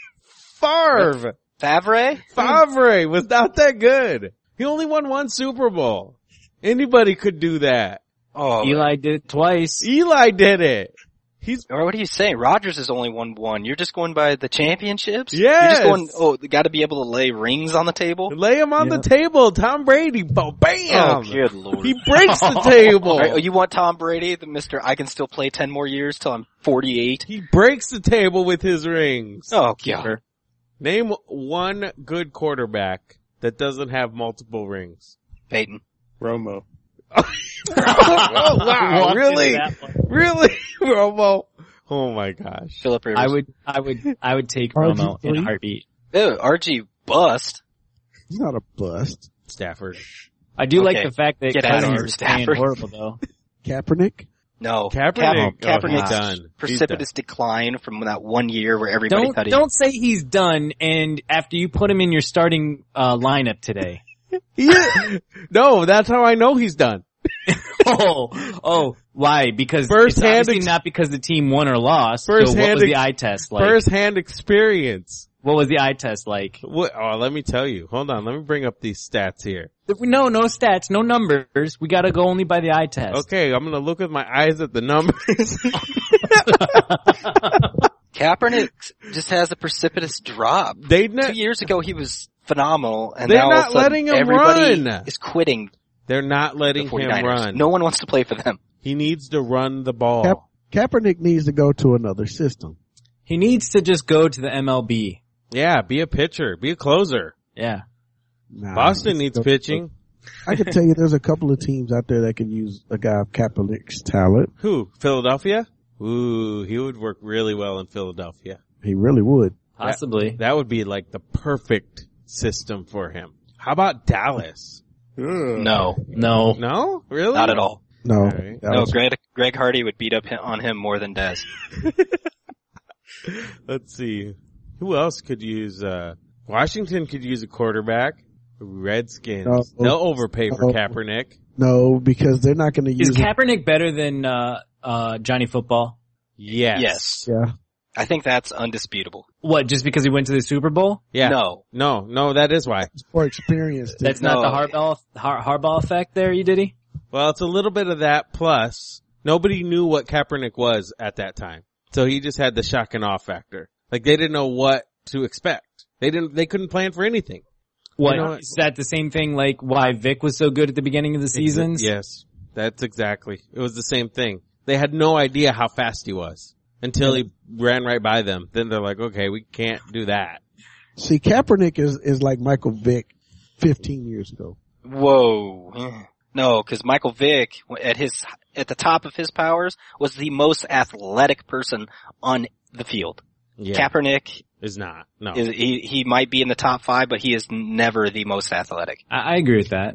Favre. Favre? Favre was not that good. He only won one Super Bowl. Anybody could do that. Oh, Eli did it twice. Eli did it. He's or what are you saying? Rodgers has only won one. You're just going by the championships? Yes. You're just going, oh, got to be able to lay rings on the table? lay him on Yeah. the table. Tom Brady, bo- Oh, bam! good lord. He breaks the table. All right, oh, you want Tom Brady, the Mister I can still play ten more years till I'm forty-eight? He breaks the table with his rings. Oh, God. Name one good quarterback that doesn't have multiple rings. Peyton. Romo. Oh wow, Walked really? into that one. Really? Romo? Oh my gosh. Philip Rivers. I would, I would, I would take R G Romo in a three? heartbeat. Ew, R G bust. He's not a bust. Stafford. I do like Okay, the fact that get out of Cousins here, is playing Stafford. horrible though. Kaepernick? No. Kaepernick. Cap- Oh, he's Kaepernick's done. He's precipitous decline from that one year where everybody Don't, thought he don't say he's done and after you put him in your starting, uh, lineup today. He is- no, that's how I know he's done. oh, oh, why? Because First it's hand obviously ex- not because the team won or lost. First so what hand was the ex- eye test like? First hand experience. What was the eye test like? What, oh, let me tell you. Hold on. Let me bring up these stats here. No, no stats, no numbers. We gotta go only by the eye test. Okay, I'm gonna look with my eyes at the numbers. Kaepernick just has a precipitous drop. they Two ne- years ago he was phenomenal, and They're now all not of a sudden letting him everybody run. is quitting They're not the letting him 49ers. run. No one wants to play for them. He needs to run the ball. Cap- Kaepernick needs to go to another system. He needs to just go to the M L B. Yeah, be a pitcher. Be a closer. Yeah. Nah, Boston he's needs still- pitching. I can tell you there's a couple of teams out there that can use a guy of Kaepernick's talent. Who? Philadelphia? Ooh, he would work really well in Philadelphia. He really would. Possibly. That would be like the perfect system for him. How about Dallas? Ugh. No, No. No? Really? not at all. No, All right. that No, was- Greg, Greg Hardy would beat up hi- on him more than Dez. Let's see. Who else could use, uh, Washington could use a quarterback. Redskins. No. They'll overpay for No. Kaepernick. no, because they're not going to Is use. him. Kaepernick better than, uh, uh, Johnny Football? Yes. Yes. Yeah, I think that's undisputable. What, just because he went to the Super Bowl? Yeah. No. No, no, that is why. it's more experienced. That's No. not the Harbaugh, Har- Harbaugh effect there, you diddy? Well, it's a little bit of that plus nobody knew what Kaepernick was at that time. So he just had the shock and awe factor. Like they didn't know what to expect. They didn't, they couldn't plan for anything. What, You know what? is that the same thing like why Vic was so good at the beginning of the seasons? Yes. That's exactly. It was the same thing. They had no idea how fast he was until he ran right by them. Then they're like, okay, we can't do that. See, Kaepernick is, is like Michael Vick fifteen years ago. Whoa. No, because Michael Vick, at his at the top of his powers, was the most athletic person on the field. Yeah. Kaepernick Is not. No. is he he might be in the top five, but he is never the most athletic. I, I agree with that.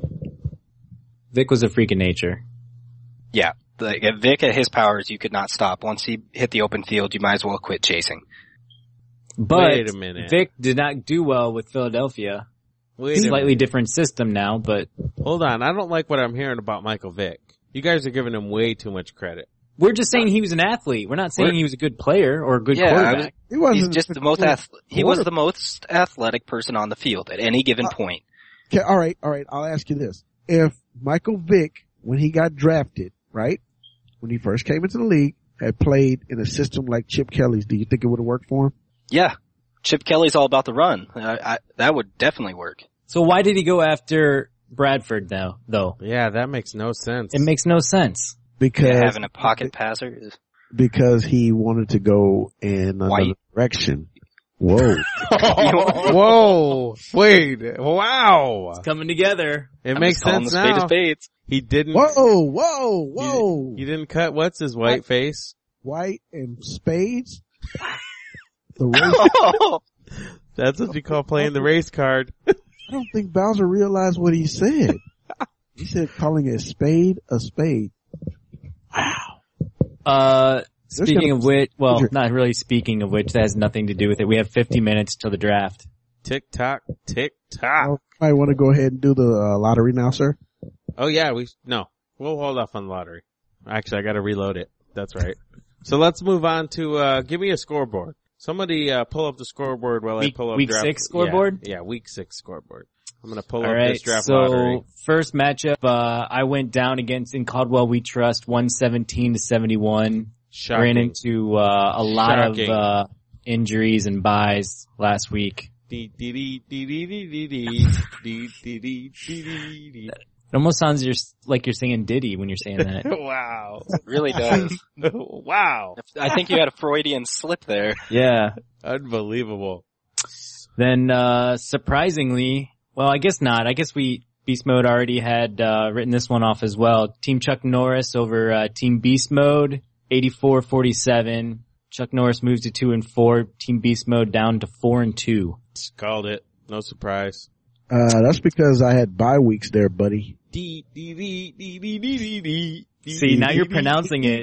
Vic was a freak of nature. Yeah, like at Vic at his powers, you could not stop. Once he hit the open field, you might as well quit chasing. But Wait a minute. Vic did not do well with Philadelphia. Wait a Slightly minute. different system now, but Hold on. I don't like what I'm hearing about Michael Vick. You guys are giving him way too much credit. we're just saying he was an athlete. We're not saying We're- he was a good player or a good Yeah, I was- quarterback. He wasn't He's just the most ath- he was quarter- the most athletic person on the field at any given Uh, point. Okay, all right, all right. I'll ask you this: if Michael Vick, when he got drafted, right, when he first came into the league, had played in a system like Chip Kelly's, do you think it would have worked for him? Yeah, Chip Kelly's all about the run. I, I, that would definitely work. So why did he go after Bradford though? Though Yeah, that makes no sense. it makes no sense. Because Yeah, having a pocket passer is because he wanted to go in another White. direction. Whoa! Whoa! Wait! Wow! Coming together. It I'm makes just calling sense the spade a now. spade. He didn't. Whoa! Whoa! Whoa! You didn't cut. What's his white face? White and spades. The race. That's what you call playing the race card. I don't think Bowser realized what he said. He said calling a spade a spade. Wow. Uh, speaking gonna- of which, well, Sure. not really speaking of which, that has nothing to do with it. We have fifty minutes till the draft. Tick tock, tick tock. I want to go ahead and do the uh, lottery now, sir. Oh yeah, we no. We'll hold off on the lottery. Actually, I got to reload it. That's right. So let's move on to uh give me a scoreboard. Somebody uh pull up the scoreboard while Week- I pull up week draft. six scoreboard? Yeah, yeah, week six scoreboard. I'm gonna pull All up right. this draft So lottery. first matchup, uh, I went down against In Caldwell We Trust, one seventeen to seventy-one. Shocking. Ran into uh, a lot Shocking. of uh, injuries and buys last week. Dee, dee, dee, dee, dee, dee, dee, dee. Dee, dee, dee, dee, dee, dee. It almost sounds you're, like you're singing Diddy when you're saying that. Wow. Really does. Wow. I think you had a Freudian slip there. Yeah. Unbelievable. Then, uh, surprisingly, well, I guess not. I guess we, Beast Mode already had, uh, written this one off as well. Team Chuck Norris over, uh, Team Beast Mode, eighty-four forty-seven. Chuck Norris moves to two and four. Team Beast Mode down to four and two. Called it. No surprise. Uh, that's because I had bye weeks there, buddy. Dee, dee, dee, dee, dee, dee, dee, dee. See, now you're pronouncing it.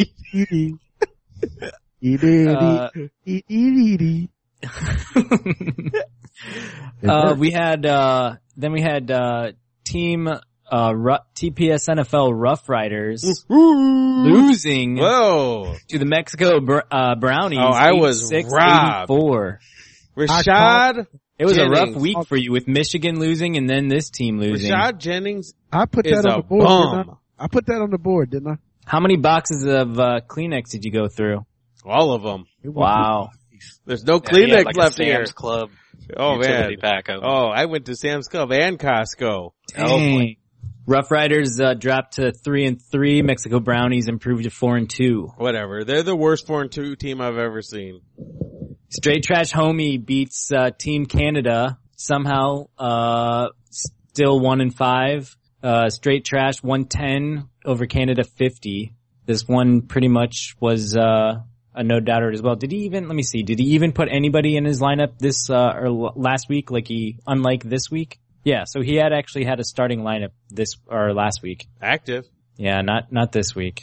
Uh, uh, we had, uh, then we had, uh, Team, uh, Ru- T P S N F L Rough Riders losing Whoa. to the Mexico Br- uh, Brownies. Oh, I was eighty-six robbed. eighty-four. Rashad. It was a Jennings. rough week for you with Michigan losing and then this team losing. Rashad Jennings I put is that on a the board. Didn't bum. I? I put that on the board, didn't I? How many boxes of, uh, Kleenex did you go through? All of them. It was- Wow. There's no Yeah, he had Kleenex like left a here. Sam's Club Oh utility man. pack of them. Oh, I went to Sam's Club and Costco. Dang. Rough Riders, uh, dropped to three and three. Mexico Brownies improved to four and two. Whatever. They're the worst four and two team I've ever seen. Straight Trash Homie beats, uh, Team Canada. Somehow, uh, still one and five. Uh, Straight Trash one ten over Canada fifty. This one pretty much was, uh, a no doubter as well. Did he even, let me see, did he even put anybody in his lineup this, uh, or l- last week, like he, unlike this week? Yeah, so he had actually had a starting lineup this, or last week. Active. Yeah, not, not this week.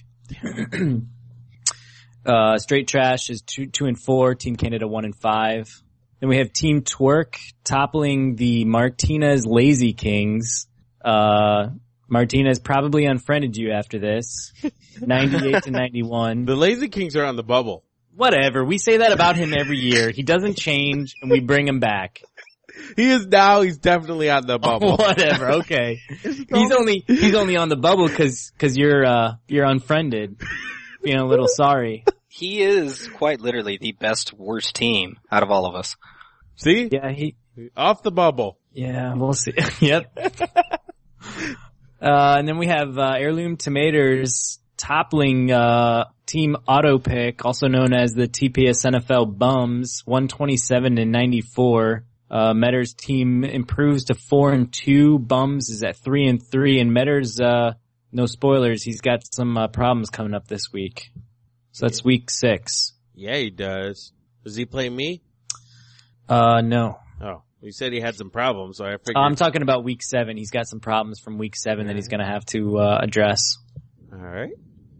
uh, Straight Trash is two, two and four, Team Canada one and five. Then we have Team Twerk toppling the Martinez Lazy Kings. Uh, Martinez probably unfriended you after this. ninety-eight to ninety-one. The Lazy Kings are on the bubble. Whatever. We say that about him every year. He doesn't change and we bring him back. He is now, he's definitely on the bubble. Whatever. Okay. He's only, he's only on the bubble cause, cause you're, uh, you're unfriended. Being a little sorry. He is quite literally the best worst team out of all of us. See? Yeah, he, Off the bubble. yeah, we'll see. Yep. Uh, and then we have, uh, Heirloom Tomatoes toppling uh Team Auto Pick, also known as the T P S N F L Bums, one twenty-seven to ninety-four. Uh, Metter's team improves to four and two. Bums is at three and three, and Metter's, uh, no spoilers, he's got some uh, problems coming up this week. So that's week six. Yeah, he does. Does he play me? Uh, no. Oh, he said he had some problems, so I figured. I'm talking about week seven. He's got some problems from week seven that he's gonna have to, uh, address. All right.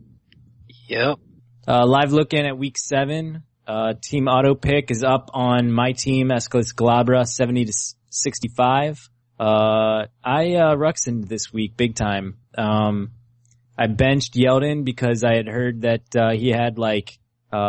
Yep. Uh, live look in at week seven. Uh, Team Auto Pick is up on my team, Escalus Galabra, seventy to sixty-five. Uh, I, uh, Ruxin this week, big time. Um, I benched Yeldon because I had heard that, uh, he had like,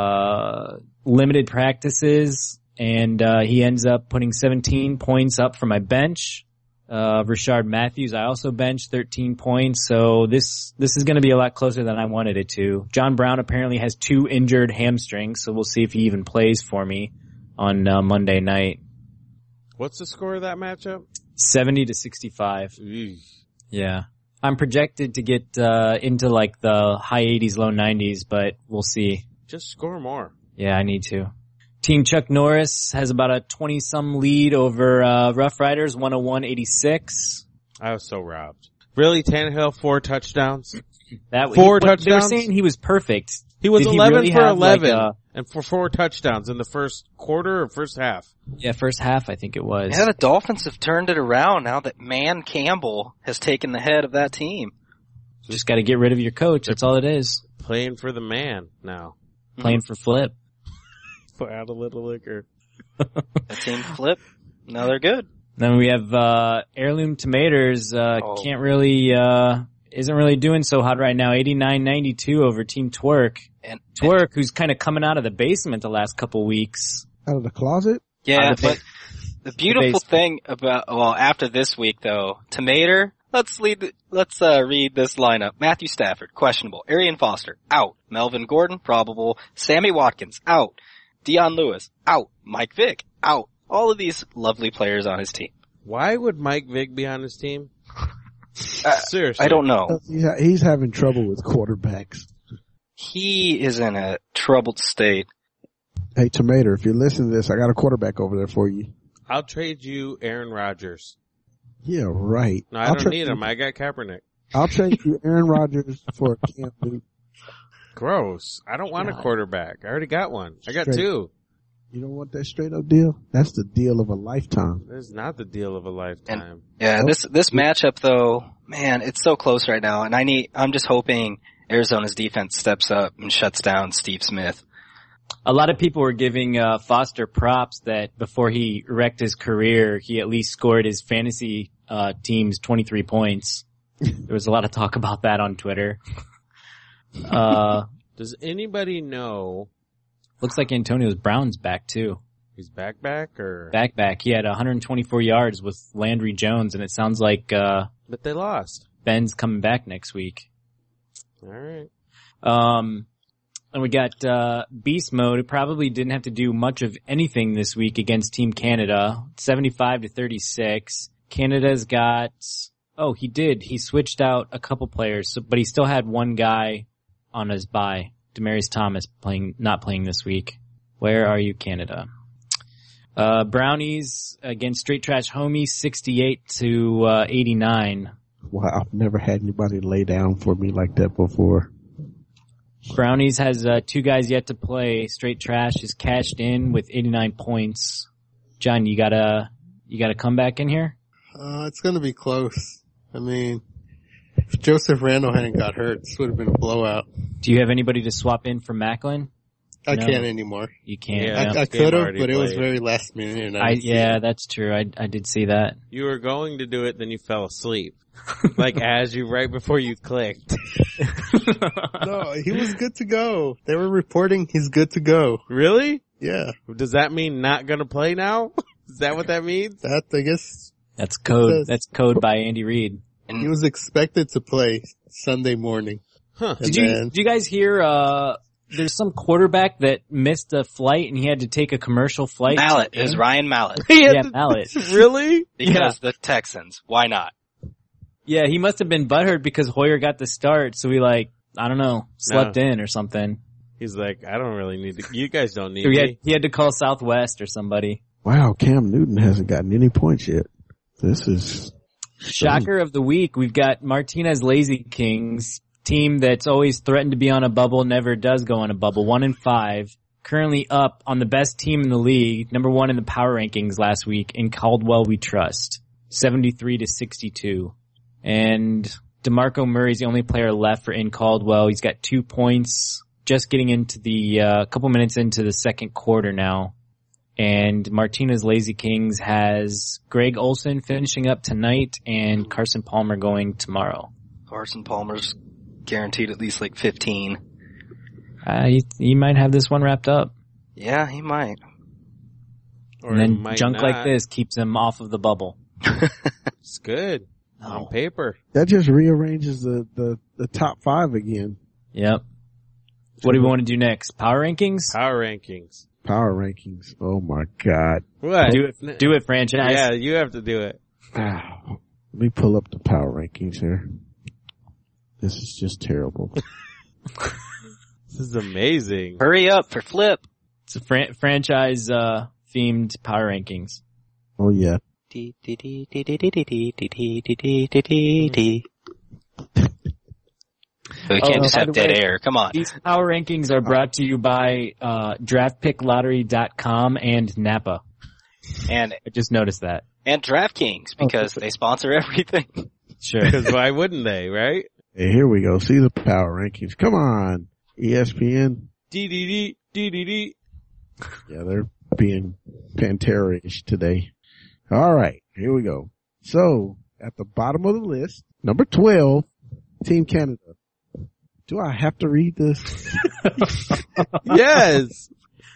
uh, limited practices and, uh, he ends up putting seventeen points up for my bench. Uh, Rashard Matthews, I also benched thirteen points, so this, this is gonna be a lot closer than I wanted it to. John Brown apparently has two injured hamstrings, so we'll see if he even plays for me on, uh, Monday night. What's the score of that matchup? seventy to sixty-five. Eesh. Yeah. I'm projected to get, uh, into like the high eighties, low nineties, but we'll see. Just score more. Yeah, I need to. Team Chuck Norris has about a twenty-some lead over uh Rough Riders, one oh one eighty-six. I was so robbed. Really, Tannehill, four touchdowns? That Four he, touchdowns? They were saying he was perfect. He was Did he eleven really for have, eleven, like, uh, and for four touchdowns in the first quarter or first half. Yeah, first half I think it was. Yeah, the Dolphins have turned it around now that Man Campbell has taken the head of that team. Just got to get rid of your coach. That's all it is. Playing for the man now. Playing for Flip. Put out a little liquor. That team flip. Now they're good. Then we have uh Heirloom Tomatoes. Uh, Oh. can't really, uh, isn't really doing so hot right now. eighty-nine ninety-two over Team Twerk. And Twerk, who's kind of coming out of the basement the last couple weeks. Out of the closet? Yeah, Out of the but the beautiful base. thing about, well, after this week though, Tomater, let's lead, let's, uh, read this lineup. Matthew Stafford, questionable. Arian Foster, out. Melvin Gordon, probable. Sammy Watkins, out. Dion Lewis, out. Mike Vick, out. All of these lovely players on his team. Why would Mike Vick be on his team? Uh, Seriously. I don't know. He's ha- He's having trouble with quarterbacks. He is in a troubled state. Hey, Tomato, if you're listening to this, I got a quarterback over there for you. I'll trade you Aaron Rodgers. Yeah, right. No, I I'll don't tra- need him. I got Kaepernick. I'll trade you Aaron Rodgers for Cam Newton. Gross. I don't want a God. quarterback. I already got one. I got Straight. two. You don't want that straight up deal? That's the deal of a lifetime. This is not the deal of a lifetime. Yeah, this, this matchup though, man, it's so close right now, and I need, I'm just hoping Arizona's defense steps up and shuts down Steve Smith. A lot of people were giving uh, Foster props that before he wrecked his career, he at least scored his fantasy uh, team's twenty-three points. There was a lot of talk about that on Twitter. Uh, Does anybody know looks like Antonio Brown's back too. he's back back or? Back back. He had one hundred twenty-four yards with Landry Jones, and it sounds like uh, But they lost. Ben's coming back next week. All right. Um, and we got uh, Beast Mode, who probably didn't have to do much of anything this week against Team Canada, seventy-five to thirty-six. Canada's got, oh, he did. He switched out a couple players, so, but he still had one guy on his bye. Demaryius Thomas playing, not playing this week. Where are you, Canada? Uh, Brownies against Straight Trash Homies, sixty-eight to uh, eighty-nine. Wow, I've never had anybody lay down for me like that before. Brownies has uh, two guys yet to play. Straight Trash is cashed in with eighty-nine points. John, you got a you got a comeback in here? Uh, it's gonna be close. I mean, if Joseph Randall hadn't got hurt, this would have been a blowout. Do you have anybody to swap in for Macklin? I No. can't anymore. You can't. Yeah. I, no. I Game could have, already but it was played. very last minute. And I, I didn't see yeah, it. that's true. I I did see that. You were going to do it, then you fell asleep. Like as you, right before you clicked. No, he was good to go. They were reporting he's good to go. Really? Yeah, Does that mean not gonna play now? Is that what that means? that I guess That's code. Says- That's code by Andy Reid. And he was expected to play Sunday morning. Huh. And Did you then, did you guys hear? Uh, there's some quarterback that missed a flight and he had to take a commercial flight. Mallet is Ryan Mallet. He had Yeah, to- Mallet. Really? Because Yeah. the Texans. Why not? Yeah, he must have been butthurt because Hoyer got the start, so he like I don't know, slept no. in or something. He's like, I don't really need to, you guys don't need so he me. Had, he had to call Southwest or somebody. Wow, Cam Newton hasn't gotten any points yet. This is... Shocker of the week, we've got Martinez Lazy Kings, team that's always threatened to be on a bubble, never does go on a bubble, one and five. Currently up on the best team in the league, number one in the power rankings last week, in Caldwell We Trust, seventy-three to sixty-two. And DeMarco Murray's the only player left for in Caldwell. He's got two points, just getting into the, uh, couple minutes into the second quarter now. And Martinez Lazy Kings has Greg Olson finishing up tonight and Carson Palmer going tomorrow. Carson Palmer's guaranteed at least like fifteen. Uh, he, he might have this one wrapped up. Yeah, he might. Or and then might junk not. like this keeps him off of the bubble. It's good. No. On paper. That just rearranges the, the, the top five again. Yep. What do we want to do next? Power rankings? Power rankings. Power rankings. Oh my God. What? Do it, do it, franchise. Yeah, you have to do it. Let me pull up the power rankings here. This is just terrible. This is amazing. Hurry up for Flip. It's a fran- franchise, uh, themed power rankings. Oh yeah. D D D D D D D D D D D D D D. We can't Oh, just by have the dead way, air. Come on. These power rankings are brought to you by, uh, draft pick lottery dot com and Napa. And I just noticed that. and DraftKings because they sponsor everything. Sure. Because why wouldn't they, right? Hey, here we go. See the power rankings. Come on. E S P N. D D D, D D D. Yeah, they're being Pantera-ish today. All right, here we go. So, at the bottom of the list, number twelve, Team Canada. Do I have to read this? Yes.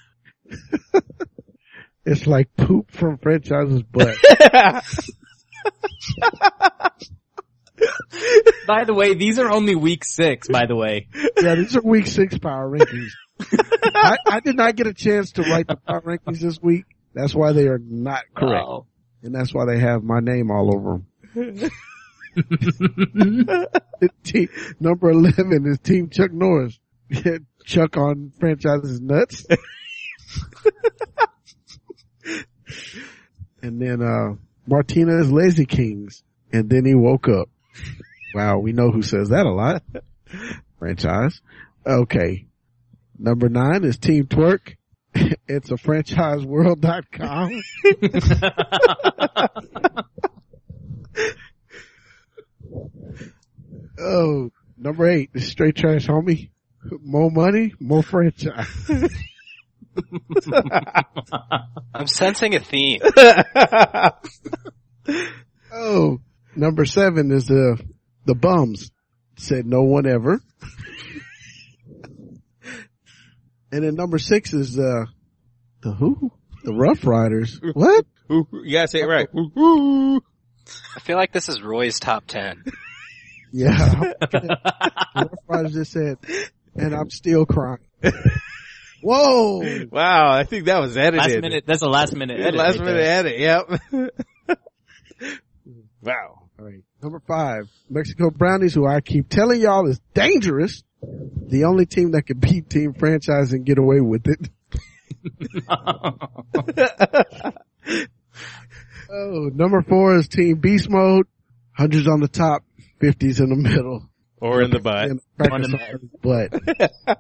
It's like poop from franchise's butt. By the way, these are only week six, by the way. Yeah, these are week six power rankings. I, I did not get a chance to write the power rankings this week. That's why they are not correct. Oh. And that's why they have my name all over them. Team, number eleven is Team Chuck Norris. Chuck on franchise's nuts. And then, uh, Martinez Lazy Kings. And then he woke up. Wow, we know who says that a lot. Franchise. Okay. Number nine is Team Twerk. It's a franchise world dot com. Oh, number eight is Straight Trash Homie. More money, more franchise. I'm sensing a theme. Oh, number seven is the, the Bums. Said no one ever. And then number six is, uh, the who? The Rough Riders. What? You gotta say it right. I feel like this is Roy's top ten. Yeah. Rough Riders just said, and I'm still crying. Whoa! Wow, I think that was edited. Last minute, that's a last minute edit. Last right minute there. edit, yep. Wow. All right. Number five, Mexico Brownies, who I keep telling y'all is dangerous. The only team that could beat Team Franchise and get away with it. Oh, number four is Team Beast Mode. Hundreds on the top, fifties in the middle. Or in the butt. And practice on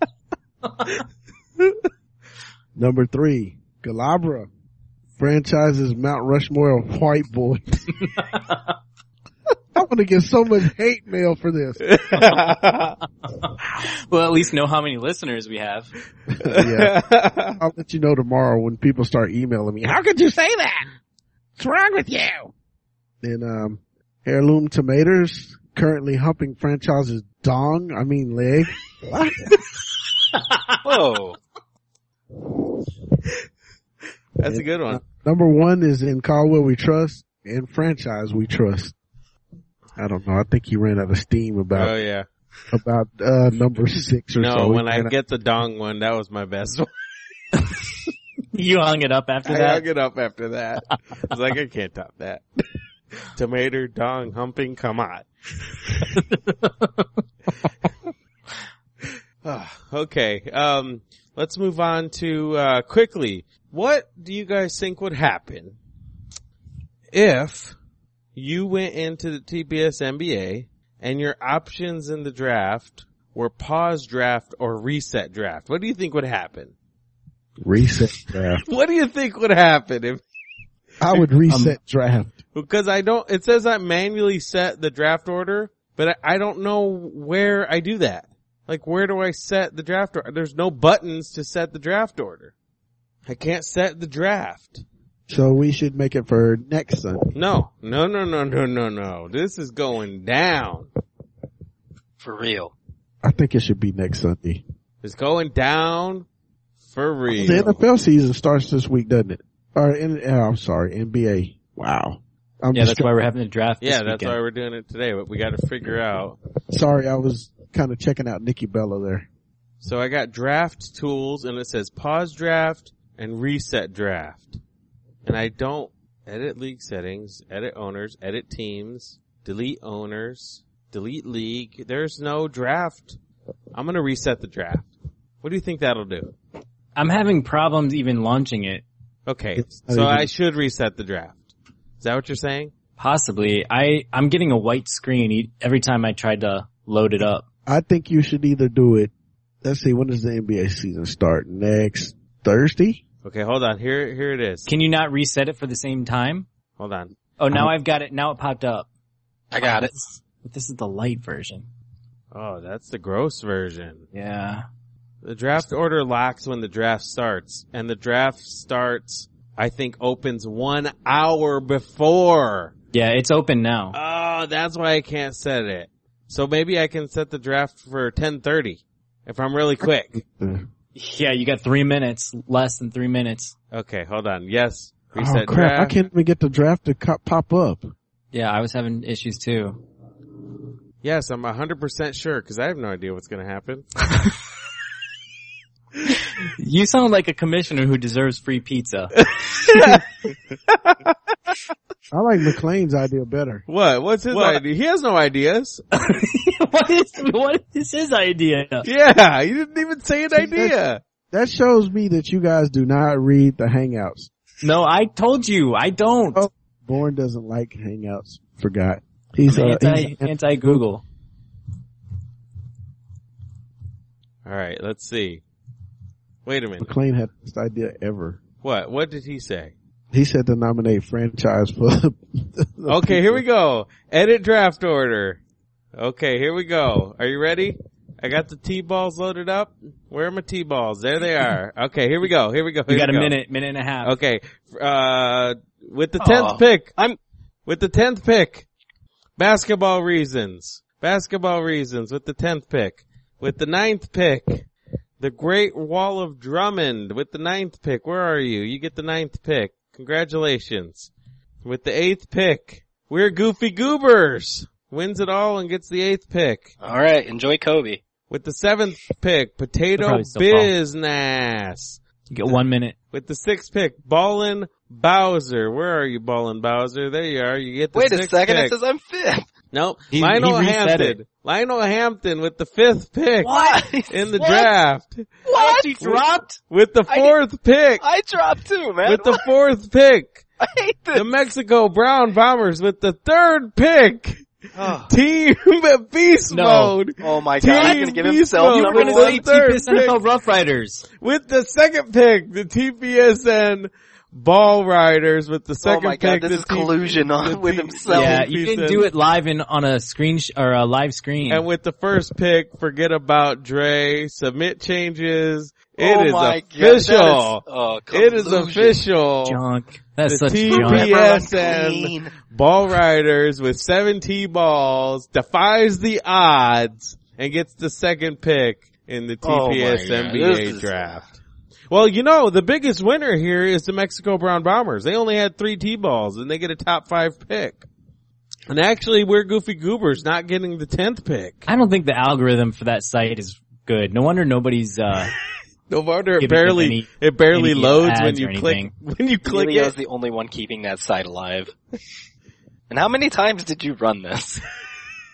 his butt. Number three, Galabra. Franchise's Mount Rushmore of white boys. I'm gonna get so much hate mail for this. Well, at least know how many listeners we have. Yeah. I'll let you know tomorrow when people start emailing me. How could you say that? What's wrong with you? Then, um, Heirloom Tomatoes, currently humping franchise's dong, I mean leg. What? Whoa. That's a good one. Number one is In Caldwell We Trust, and Franchise We Trust. I don't know. I think he ran out of steam about, Oh yeah. about, uh, number six or No, so. when He I ran out- get the dong one, that was my best one. You hung it up after I that? hung it up after that. I was like, I can't top that. Tomato, dong, humping, come on. Okay, um, let's move on to, uh, quickly. What do you guys think would happen if you went into the T P S N B A and your options in the draft were pause draft or reset draft? What do you think would happen? Reset draft. What do you think would happen if, I would reset um, draft. because I don't, it says I manually set the draft order, but I, I don't know where I do that. Like, where do I set the draft order? There's no buttons to set the draft order. I can't set the draft. So we should make it for next Sunday. No, no, no, no, no, no, no. This is going down. For real. I think it should be next Sunday. It's going down for real. The N F L season starts this week, doesn't it? Or, in, oh, I'm sorry, N B A. Wow. I'm Yeah, just that's why we're having a draft this Yeah, that's weekend. why we're doing it today, but we got to figure out. Sorry, I was kind of checking out Nikki Bella there. So I got draft tools, and it says pause draft and reset draft. And I don't edit league settings, edit owners, edit teams, delete owners, delete league. There's no draft. I'm going to reset the draft. What do you think that'll do? I'm having problems even launching it. Okay, It's not so even- I should reset the draft. Is that what you're saying? Possibly. I, I'm getting a white screen e- every time I try to load it up. I think you should either do it. Let's see, when does the N B A season start? Next Thursday? Okay, hold on. Here, here it is. Can you not reset it for the same time? Hold on. Oh, now I've got it. Now it popped up. I got it. But this is the light version. Oh, that's the gross version. Yeah. The draft order locks when the draft starts, and the draft starts, I think, opens one hour before. Yeah, it's open now. Oh, that's why I can't set it. So maybe I can set the draft for ten thirty if I'm really quick. Yeah, you got three minutes, less than three minutes. Okay, hold on. Yes, Oh reset crap, I draft. can't even get the draft to co- pop up. Yeah, I was having issues too. Yes, I'm one hundred percent sure because I have no idea what's going to happen. You sound like a commissioner who deserves free pizza. I like McLean's idea better. What? What's his What? idea? He has no ideas. what is what is his idea? Yeah, he didn't even say an idea. That shows me that you guys do not read the Hangouts. No, I told you, I don't. Oh, Bourne doesn't like Hangouts. Forgot. He's, uh, anti he's anti Google. All right, let's see. Wait a minute. McLean had the best idea ever. What? What did he say? He said to nominate franchise for the, the Okay, here we go. Edit draft order. Okay, here we go. Are you ready? I got the T-balls loaded up. Where are my T-balls? There they are. Okay, here we go. Here we go. You Here got we a go. minute, minute and a half. Okay, uh, with the tenth Aw. pick, I'm with the tenth pick, basketball reasons, basketball reasons with the tenth pick, with the ninth pick, the Great Wall of Drummond with the ninth pick. Where are you? You get the ninth pick. Congratulations. With the eighth pick, we're Goofy Goobers. Wins it all and gets the eighth pick. all right. Enjoy Kobe. With the seventh pick, They'll Potato probably still fall. Business. You get one minute. With the sixth pick, Ballin Bowser. Where are you, Ballin Bowser? There you are. You get the Wait a sixth second. pick. It says I'm fifth. Nope. He- Lionel he reset Hampton. it. Lionel Hampton with the fifth pick What? in the What? draft. What? You dropped? With the I did- fourth pick. I dropped too, man. With the What? fourth pick. I hate this. The Mexico Brown Bombers with the third pick. Oh. Team Beast No. Mode. Oh my Team god, he's gonna give Beast himself Mode You were number with going the to say one. third T P S N F L pick. Rough Riders. With the second pick, the T P S N Ball Riders with the Oh second my god, pick. this the is T- collusion the on with T- himself. Yeah, T you P S N. didn't do it live in on a screen sh- or a live screen. And with the first pick, forget about Dre. Submit changes. It oh is my God, official. that is, oh, It is collusion. official. junk. That's The such T junk. P S Forever N unclean. Ball Riders with seven T-balls defies the odds and gets the second pick in the Oh my T P S God, N B this A is- draft. Well, you know, the biggest winner here is the Mexico Brown Bombers. They only had three T-balls and they get a top five pick. And actually, we're Goofy Goobers not getting the tenth pick. I don't think the algorithm for that site is good. No wonder nobody's, uh, No wonder it Giving barely, any- it barely any loads when ads you or click, anything. when you click Emilio's it. the only one keeping that site alive. And how many times did you run this?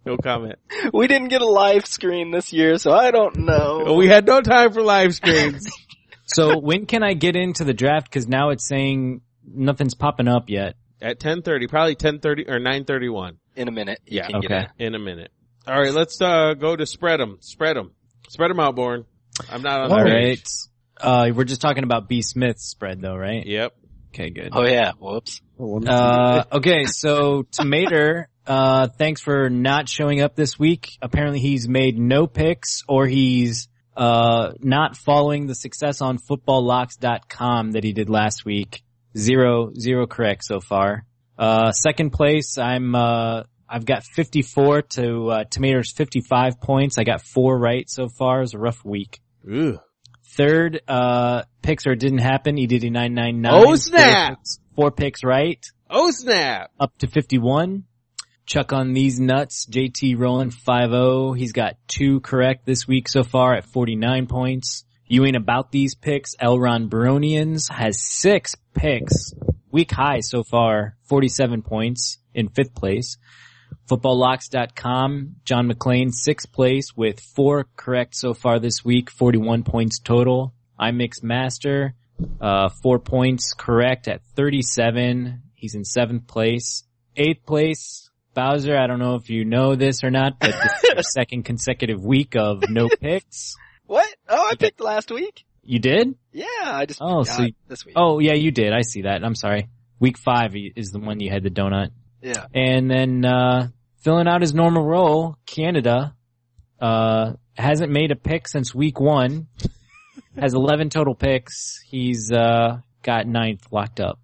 No comment. We didn't get a live screen this year, so I don't know. We had no time for live screens. So when can I get into the draft? Cause now it's saying nothing's popping up yet. At ten thirty, probably ten thirty or nine thirty-one. In a minute. You Yeah, can get okay. In a minute. All right, let's uh go to spread them. Spread them. Spread them out, Born. I'm not on All the right. page. Uh, we're just talking about B. Smith's spread though, right? Yep. Okay, good. Oh yeah, whoops. Uh, okay, so Tomater, uh, thanks for not showing up this week. Apparently he's made no picks or he's, uh, not following the success on football locks dot com that he did last week. Zero, zero correct so far. Uh, second place, I'm, uh, I've got fifty-four to, uh, Tomater's fifty-five points. I got four right so far. It was a rough week. Ooh. Third, uh, picks or it didn't happen. He did a nine nine nine. Oh, snap! Four picks, four picks right. Oh, snap. Up to fifty-one. Chuck on these nuts. J T rolling five oh. He's got two correct this week so far at forty-nine points. You ain't about these picks. Elron Baronians has six picks. Week high so far. forty-seven points in fifth place. football locks dot com. John McClain, sixth place with four correct so far this week. forty-one points total. iMix Master, uh, four points correct at thirty-seven. He's in seventh place. Eighth place, Bowser. I don't know if you know this or not, but this is your second consecutive week of no picks. What? Oh, I picked last week. You did? Yeah, I just Oh, forgot so you- this week. Oh, yeah, you did. I see that. I'm sorry. Week five is the one you had the donut. Yeah. And then, uh, filling out his normal role, Canada, uh, hasn't made a pick since week one. Has eleven total picks. He's, uh, got ninth locked up.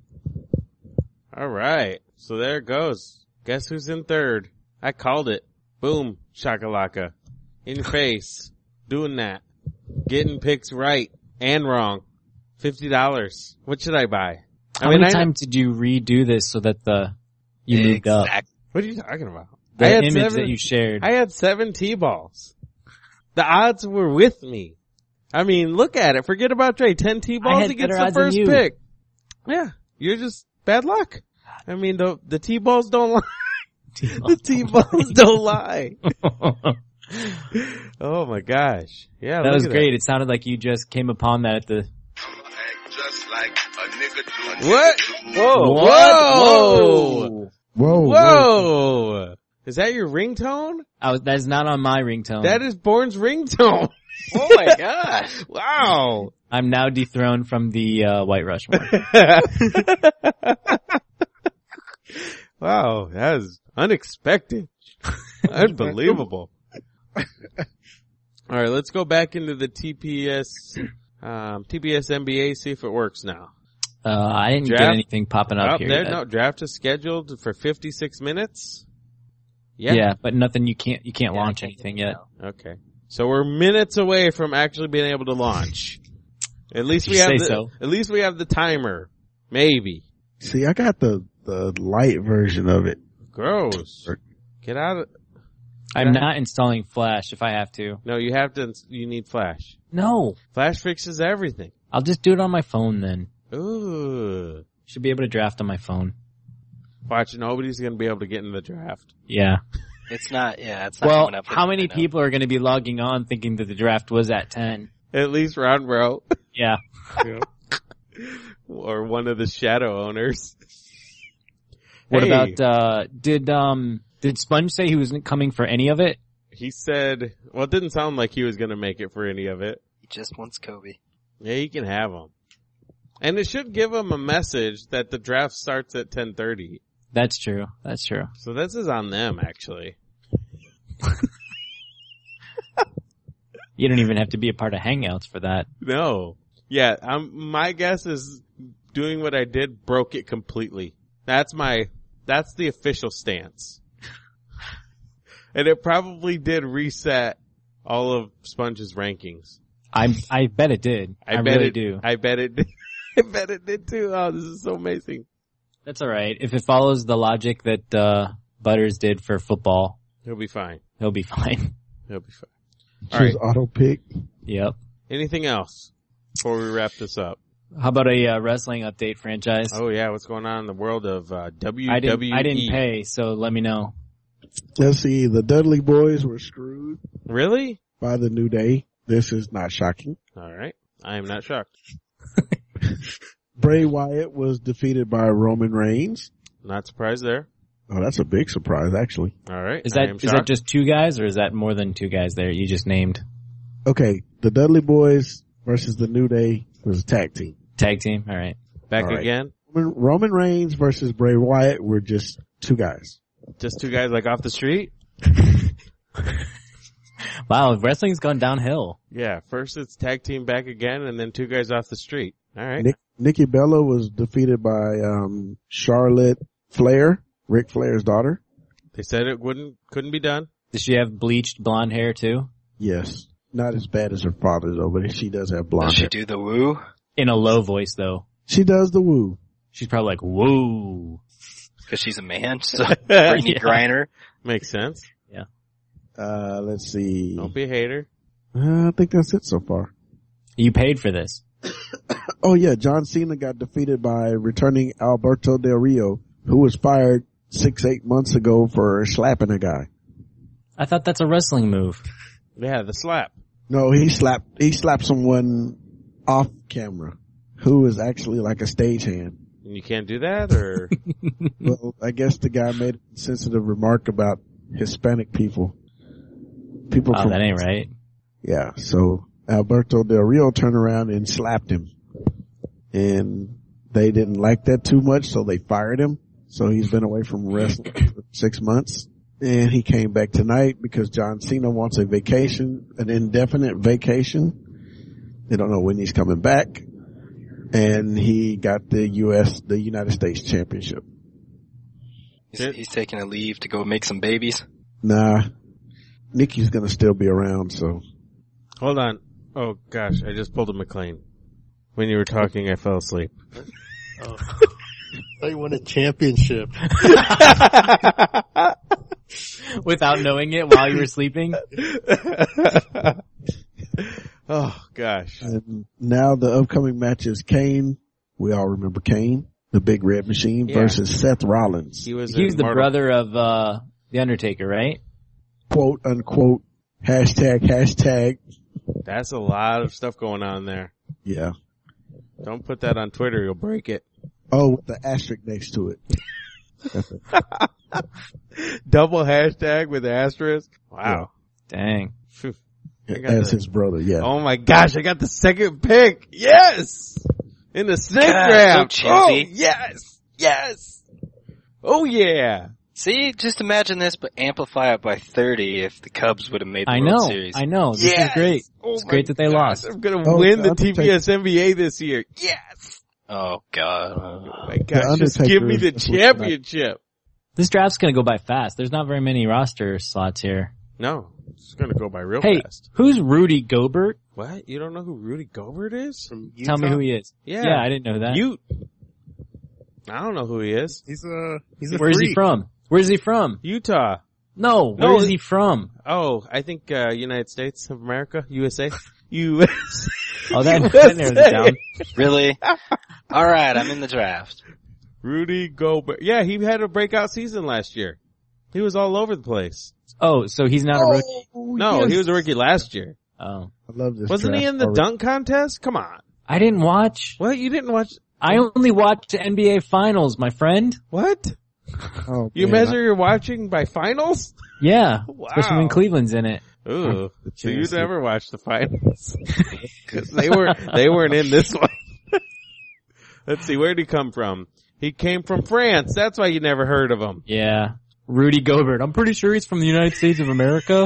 All right. So there it goes. Guess who's in third? I called it. Boom. Shakalaka. In your face. Doing that. Getting picks right and wrong. fifty dollars. What should I buy? How I mean, many I, times did you redo this so that the, you moved up? Exactly. what are you talking about? The I had image seven, that you shared. I had seven T-balls. The odds were with me. I mean, look at it. Forget about Trey. Ten I T-balls, had he gets better the odds than first you. pick. Yeah. You're just bad luck. I mean, the, the T-balls don't lie. The T-balls don't lie. Oh my gosh. Yeah. That look was at great. It sounded like you just came upon that at the, Just like a nigga do. What? Whoa. Whoa! Whoa, whoa. Whoa! Is that your ringtone? I was, that's not on my ringtone. That is Bourne's ringtone. Oh my gosh. Wow. I'm now dethroned from the, uh, White Rushmore. Wow, that is unexpected. Unbelievable. Alright, let's go back into the T P S, um, T P S N B A, see if it works now. Uh, I didn't Draft? get anything popping up Oh, here. there, yet. no, draft is scheduled for fifty-six minutes. Yeah. Yeah, but nothing, you can't, you can't Yeah, I launch can't anything get yet. it Okay. So we're minutes away from actually being able to launch. At least You we have say the, so. at least we have the timer. Maybe. See, I got the, the light version of it. Gross. Get out of, I'm not installing Flash if I have to. no, you have to, you need Flash. No. Flash fixes everything. I'll just do it on my phone then. Ooh. Should be able to draft on my phone. Watch, nobody's gonna be able to get in the draft. Yeah. It's not, yeah, it's not Well, coming up. how many right now. people are going to be logging on thinking that the draft was at ten? At least Ron Bro. Yeah. Or one of the shadow owners. What Hey, about, uh, did, um, did Sponge say he wasn't coming for any of it? he said, well, it didn't sound like he was gonna make it for any of it. He just wants Kobe. Yeah, you can have him. And it should give him a message that the draft starts at ten thirty. That's true. That's true. So this is on them, actually. You don't even have to be a part of Hangouts for that. No. Yeah, um, my guess is doing what I did broke it completely. That's my, that's the official stance. And it probably did reset all of Sponge's rankings. I I bet it did. I, bet really it, do. I bet it did. I bet it did too. Oh, this is so amazing. That's alright. If it follows the logic that, uh, Butters did for football, He'll be fine. he'll be fine. He'll be fine. All right. Choose auto pick. Yep. Anything else before we wrap this up? How about a uh, wrestling update franchise? Oh yeah, what's going on in the world of uh, W W E? I didn't, I didn't pay, so let me know. Let's see. The Dudley Boys were screwed Really? by the New Day. This is not shocking. All right. I am not shocked. Bray Wyatt was defeated by Roman Reigns. Not surprised there. Oh, that's a big surprise, actually. All right. Is I that am is that shocked. just two guys or is that more than two guys there you just named? Okay, the Dudley Boys versus the New Day was a tag team. Tag team? All right. back All right. again? Roman, Roman Reigns versus Bray Wyatt were just two guys. Just two guys like off the street? Wow, wrestling's gone downhill. Yeah. First it's tag team back again, and then two guys off the street. All right. Nick, Nikki Bella was defeated by um Charlotte Flair, Ric Flair's daughter. They said it wouldn't, couldn't be done. Does she have bleached blonde hair too? Yes. Not as bad as her father though, but she does have blonde Does she hair. do the woo? In a low voice though. She does the woo. She's probably like, whoa. Because she's a man, so Brittany Yeah. Griner. Makes sense. Uh, let's see. Don't be a hater. Uh, I think that's it so far. You paid for this. Oh yeah, John Cena got defeated by returning Alberto Del Rio, who was fired six, eight months ago for slapping a guy. I thought that's a wrestling move. Yeah, the slap. No, he slapped, he slapped someone off camera who was actually like a stagehand. And you can't do that, or? Well, I guess the guy made a sensitive remark about Hispanic people. People Oh, from, that ain't right. yeah, so Alberto Del Rio turned around and slapped him. And they didn't like that too much, so they fired him. So he's been away from wrestling for six months. And he came back tonight because John Cena wants a vacation, an indefinite vacation. They don't know when he's coming back. And he got the U S, the United States Championship. He's, he's taking a leave to go make some babies. Nah, Nikki's gonna still be around, so. Hold on. Oh gosh, I just pulled a McLean. When you were talking, I fell asleep. Oh. They won a championship. Without knowing it while you were sleeping? Oh gosh. And now the upcoming match is Kane. We all remember Kane, the Big Red Machine, Yeah. versus Seth Rollins. He was, He was in the Mortal- brother of, uh, The Undertaker, right? Quote unquote, hashtag, hashtag. That's a lot of stuff going on there. Yeah. Don't put that on Twitter, you'll break it. Oh, with the asterisk next to it. Double hashtag with asterisk. Wow. Dang. Phew. I got That's the- his brother, yeah. Oh my gosh, I got the second pick. Yes! In the snake God, draft. so Oh, cheesy. yes! Yes! Oh yeah! See, just imagine this, but amplify it by thirty if the Cubs would have made the I World know. Series. I know. This Yes! is great. Oh It's my great that they gosh, lost. I'm gonna Oh, win the Undertaker- T B S N B A this year. Yes! Oh God. Oh my gosh, just Undertaker give me the is- championship. This draft's gonna go by fast. There's not very many roster slots here. No, it's gonna go by real Hey, fast. who's Rudy Gobert? What? You don't know who Rudy Gobert is? From Tell me Utah. who he is. Yeah. Yeah, I didn't know that. You. I don't know who he is. He's a he's a Where's he freak. from? Where's he from? Utah. No, No, where's it- he from? Oh, I think, uh, United States of America, U S A. U S A. Oh, that, that narrows it down. Really? All right, I'm in the draft. Rudy Gobert. Yeah, he had a breakout season last year. He was all over the place. Oh, so he's not a rookie. No, he was a rookie last year. Oh, I love this. Wasn't he draft in the already. dunk contest? Come on. I didn't watch. What? You didn't watch? I only watched N B A finals, my friend. What? Oh, You man, measure your watching by finals? Yeah, Wow. especially when Cleveland's in it. Ooh. The So you chance to- never watched the finals. Cause they were, they weren't in this one. Let's see, where'd he come from? He came from France. That's why you never heard of him. Yeah, Rudy Gobert. I'm pretty sure he's from the United States of America.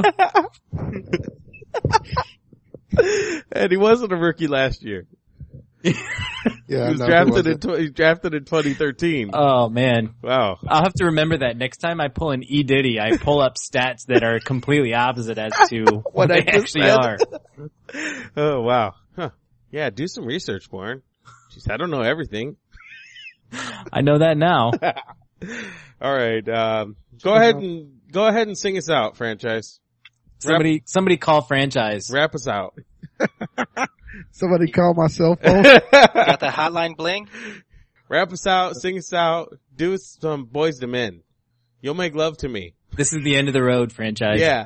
And he wasn't a rookie last year. Yeah, He was no, drafted he in, tw- he was drafted in twenty thirteen. Oh man, Wow. I'll have to remember that next time I pull an E Diddy. I pull up stats that are completely opposite as to what, What I they just actually said. are. Oh wow. Huh. Yeah, do some research, Warren. Jeez, I don't know everything. I know that now. All right, um, go ahead and go ahead and sing us out, franchise. Somebody, somebody call franchise. Wrap us out. Somebody call my cell phone. Got the hotline bling? Wrap us out, sing us out, do some Boys to Men. You'll make love to me. This is the end of the road franchise. Yeah.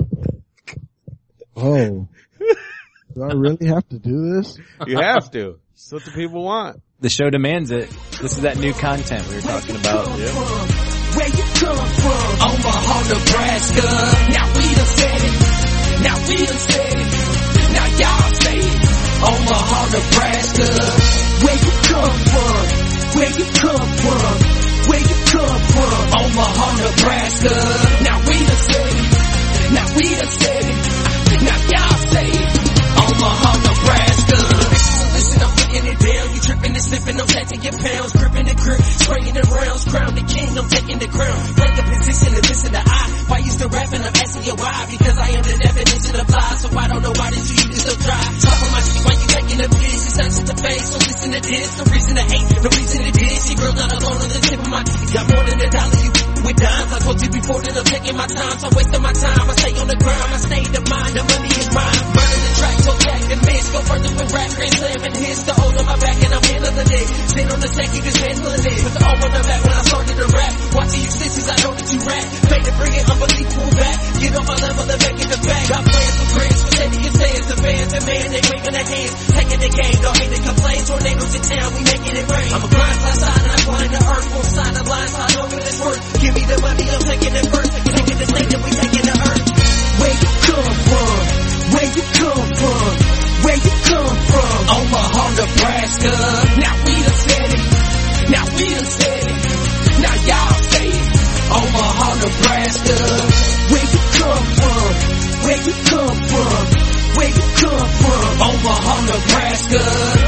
Oh. Do I really have to do this? You have to. It's what the people want. The show demands it. This is that new content we were talking about. Yeah. Where you come from? Omaha, Nebraska. Now we done said it. Now we done said it. Now y'all say it. Omaha, Nebraska. Where you come from? Where you come from? Where you come from? Omaha, Nebraska. Now we done said it. Now we done said it. Now y'all say it. Omaha, Nebraska. Listen, I'm putting it down. You tripping and slipping, I'm taking your pounds. Gripping the grip, spraying the rounds. Crown the king, I'm taking the crown. Play the position and listen to I. Why you still rapping? I'm asking you why. Because I am the definition of lie. So I don't know why this you still try. Talk on my shit, why you taking the piss? It's not just the face, so listen to this. No reason to hate, no reason to diss. Your girl not alone on the tip of my teeth. Got more than a dollar, you with dimes. I told you before that I'm taking my time. So I'm wasting my time. I stay on the grind, I stay the mind. The money is mine. Burning the track, so jack and miss. Go further with rap, grand slam and hits. The hold on my back and I'm handling it. Sit on the sack, you just handling it. Put the O on the back when I started to rap. Watching you stitches, I know that you rap. Fade to bring it unbelievable back. Get on my level and make it the back. Got plans for Chris, for Sandy and Sayers. The fans and man, they waving their hands. Taking the game, don't hate the complaints. Tornadoes in town, we making it rain. I'm a grind class side and I climb the earth. Both side of lines, I know this work. Give me the money, I'm taking it first. Taking the stage and we taking the earth. Where you come from? Where you come from? Where you come from? Omaha, Nebraska. Now we done said it. Now we done said it. Now y'all say it. Omaha, Nebraska. Where you come from? Where you come from? Where you come from? Omaha, Nebraska.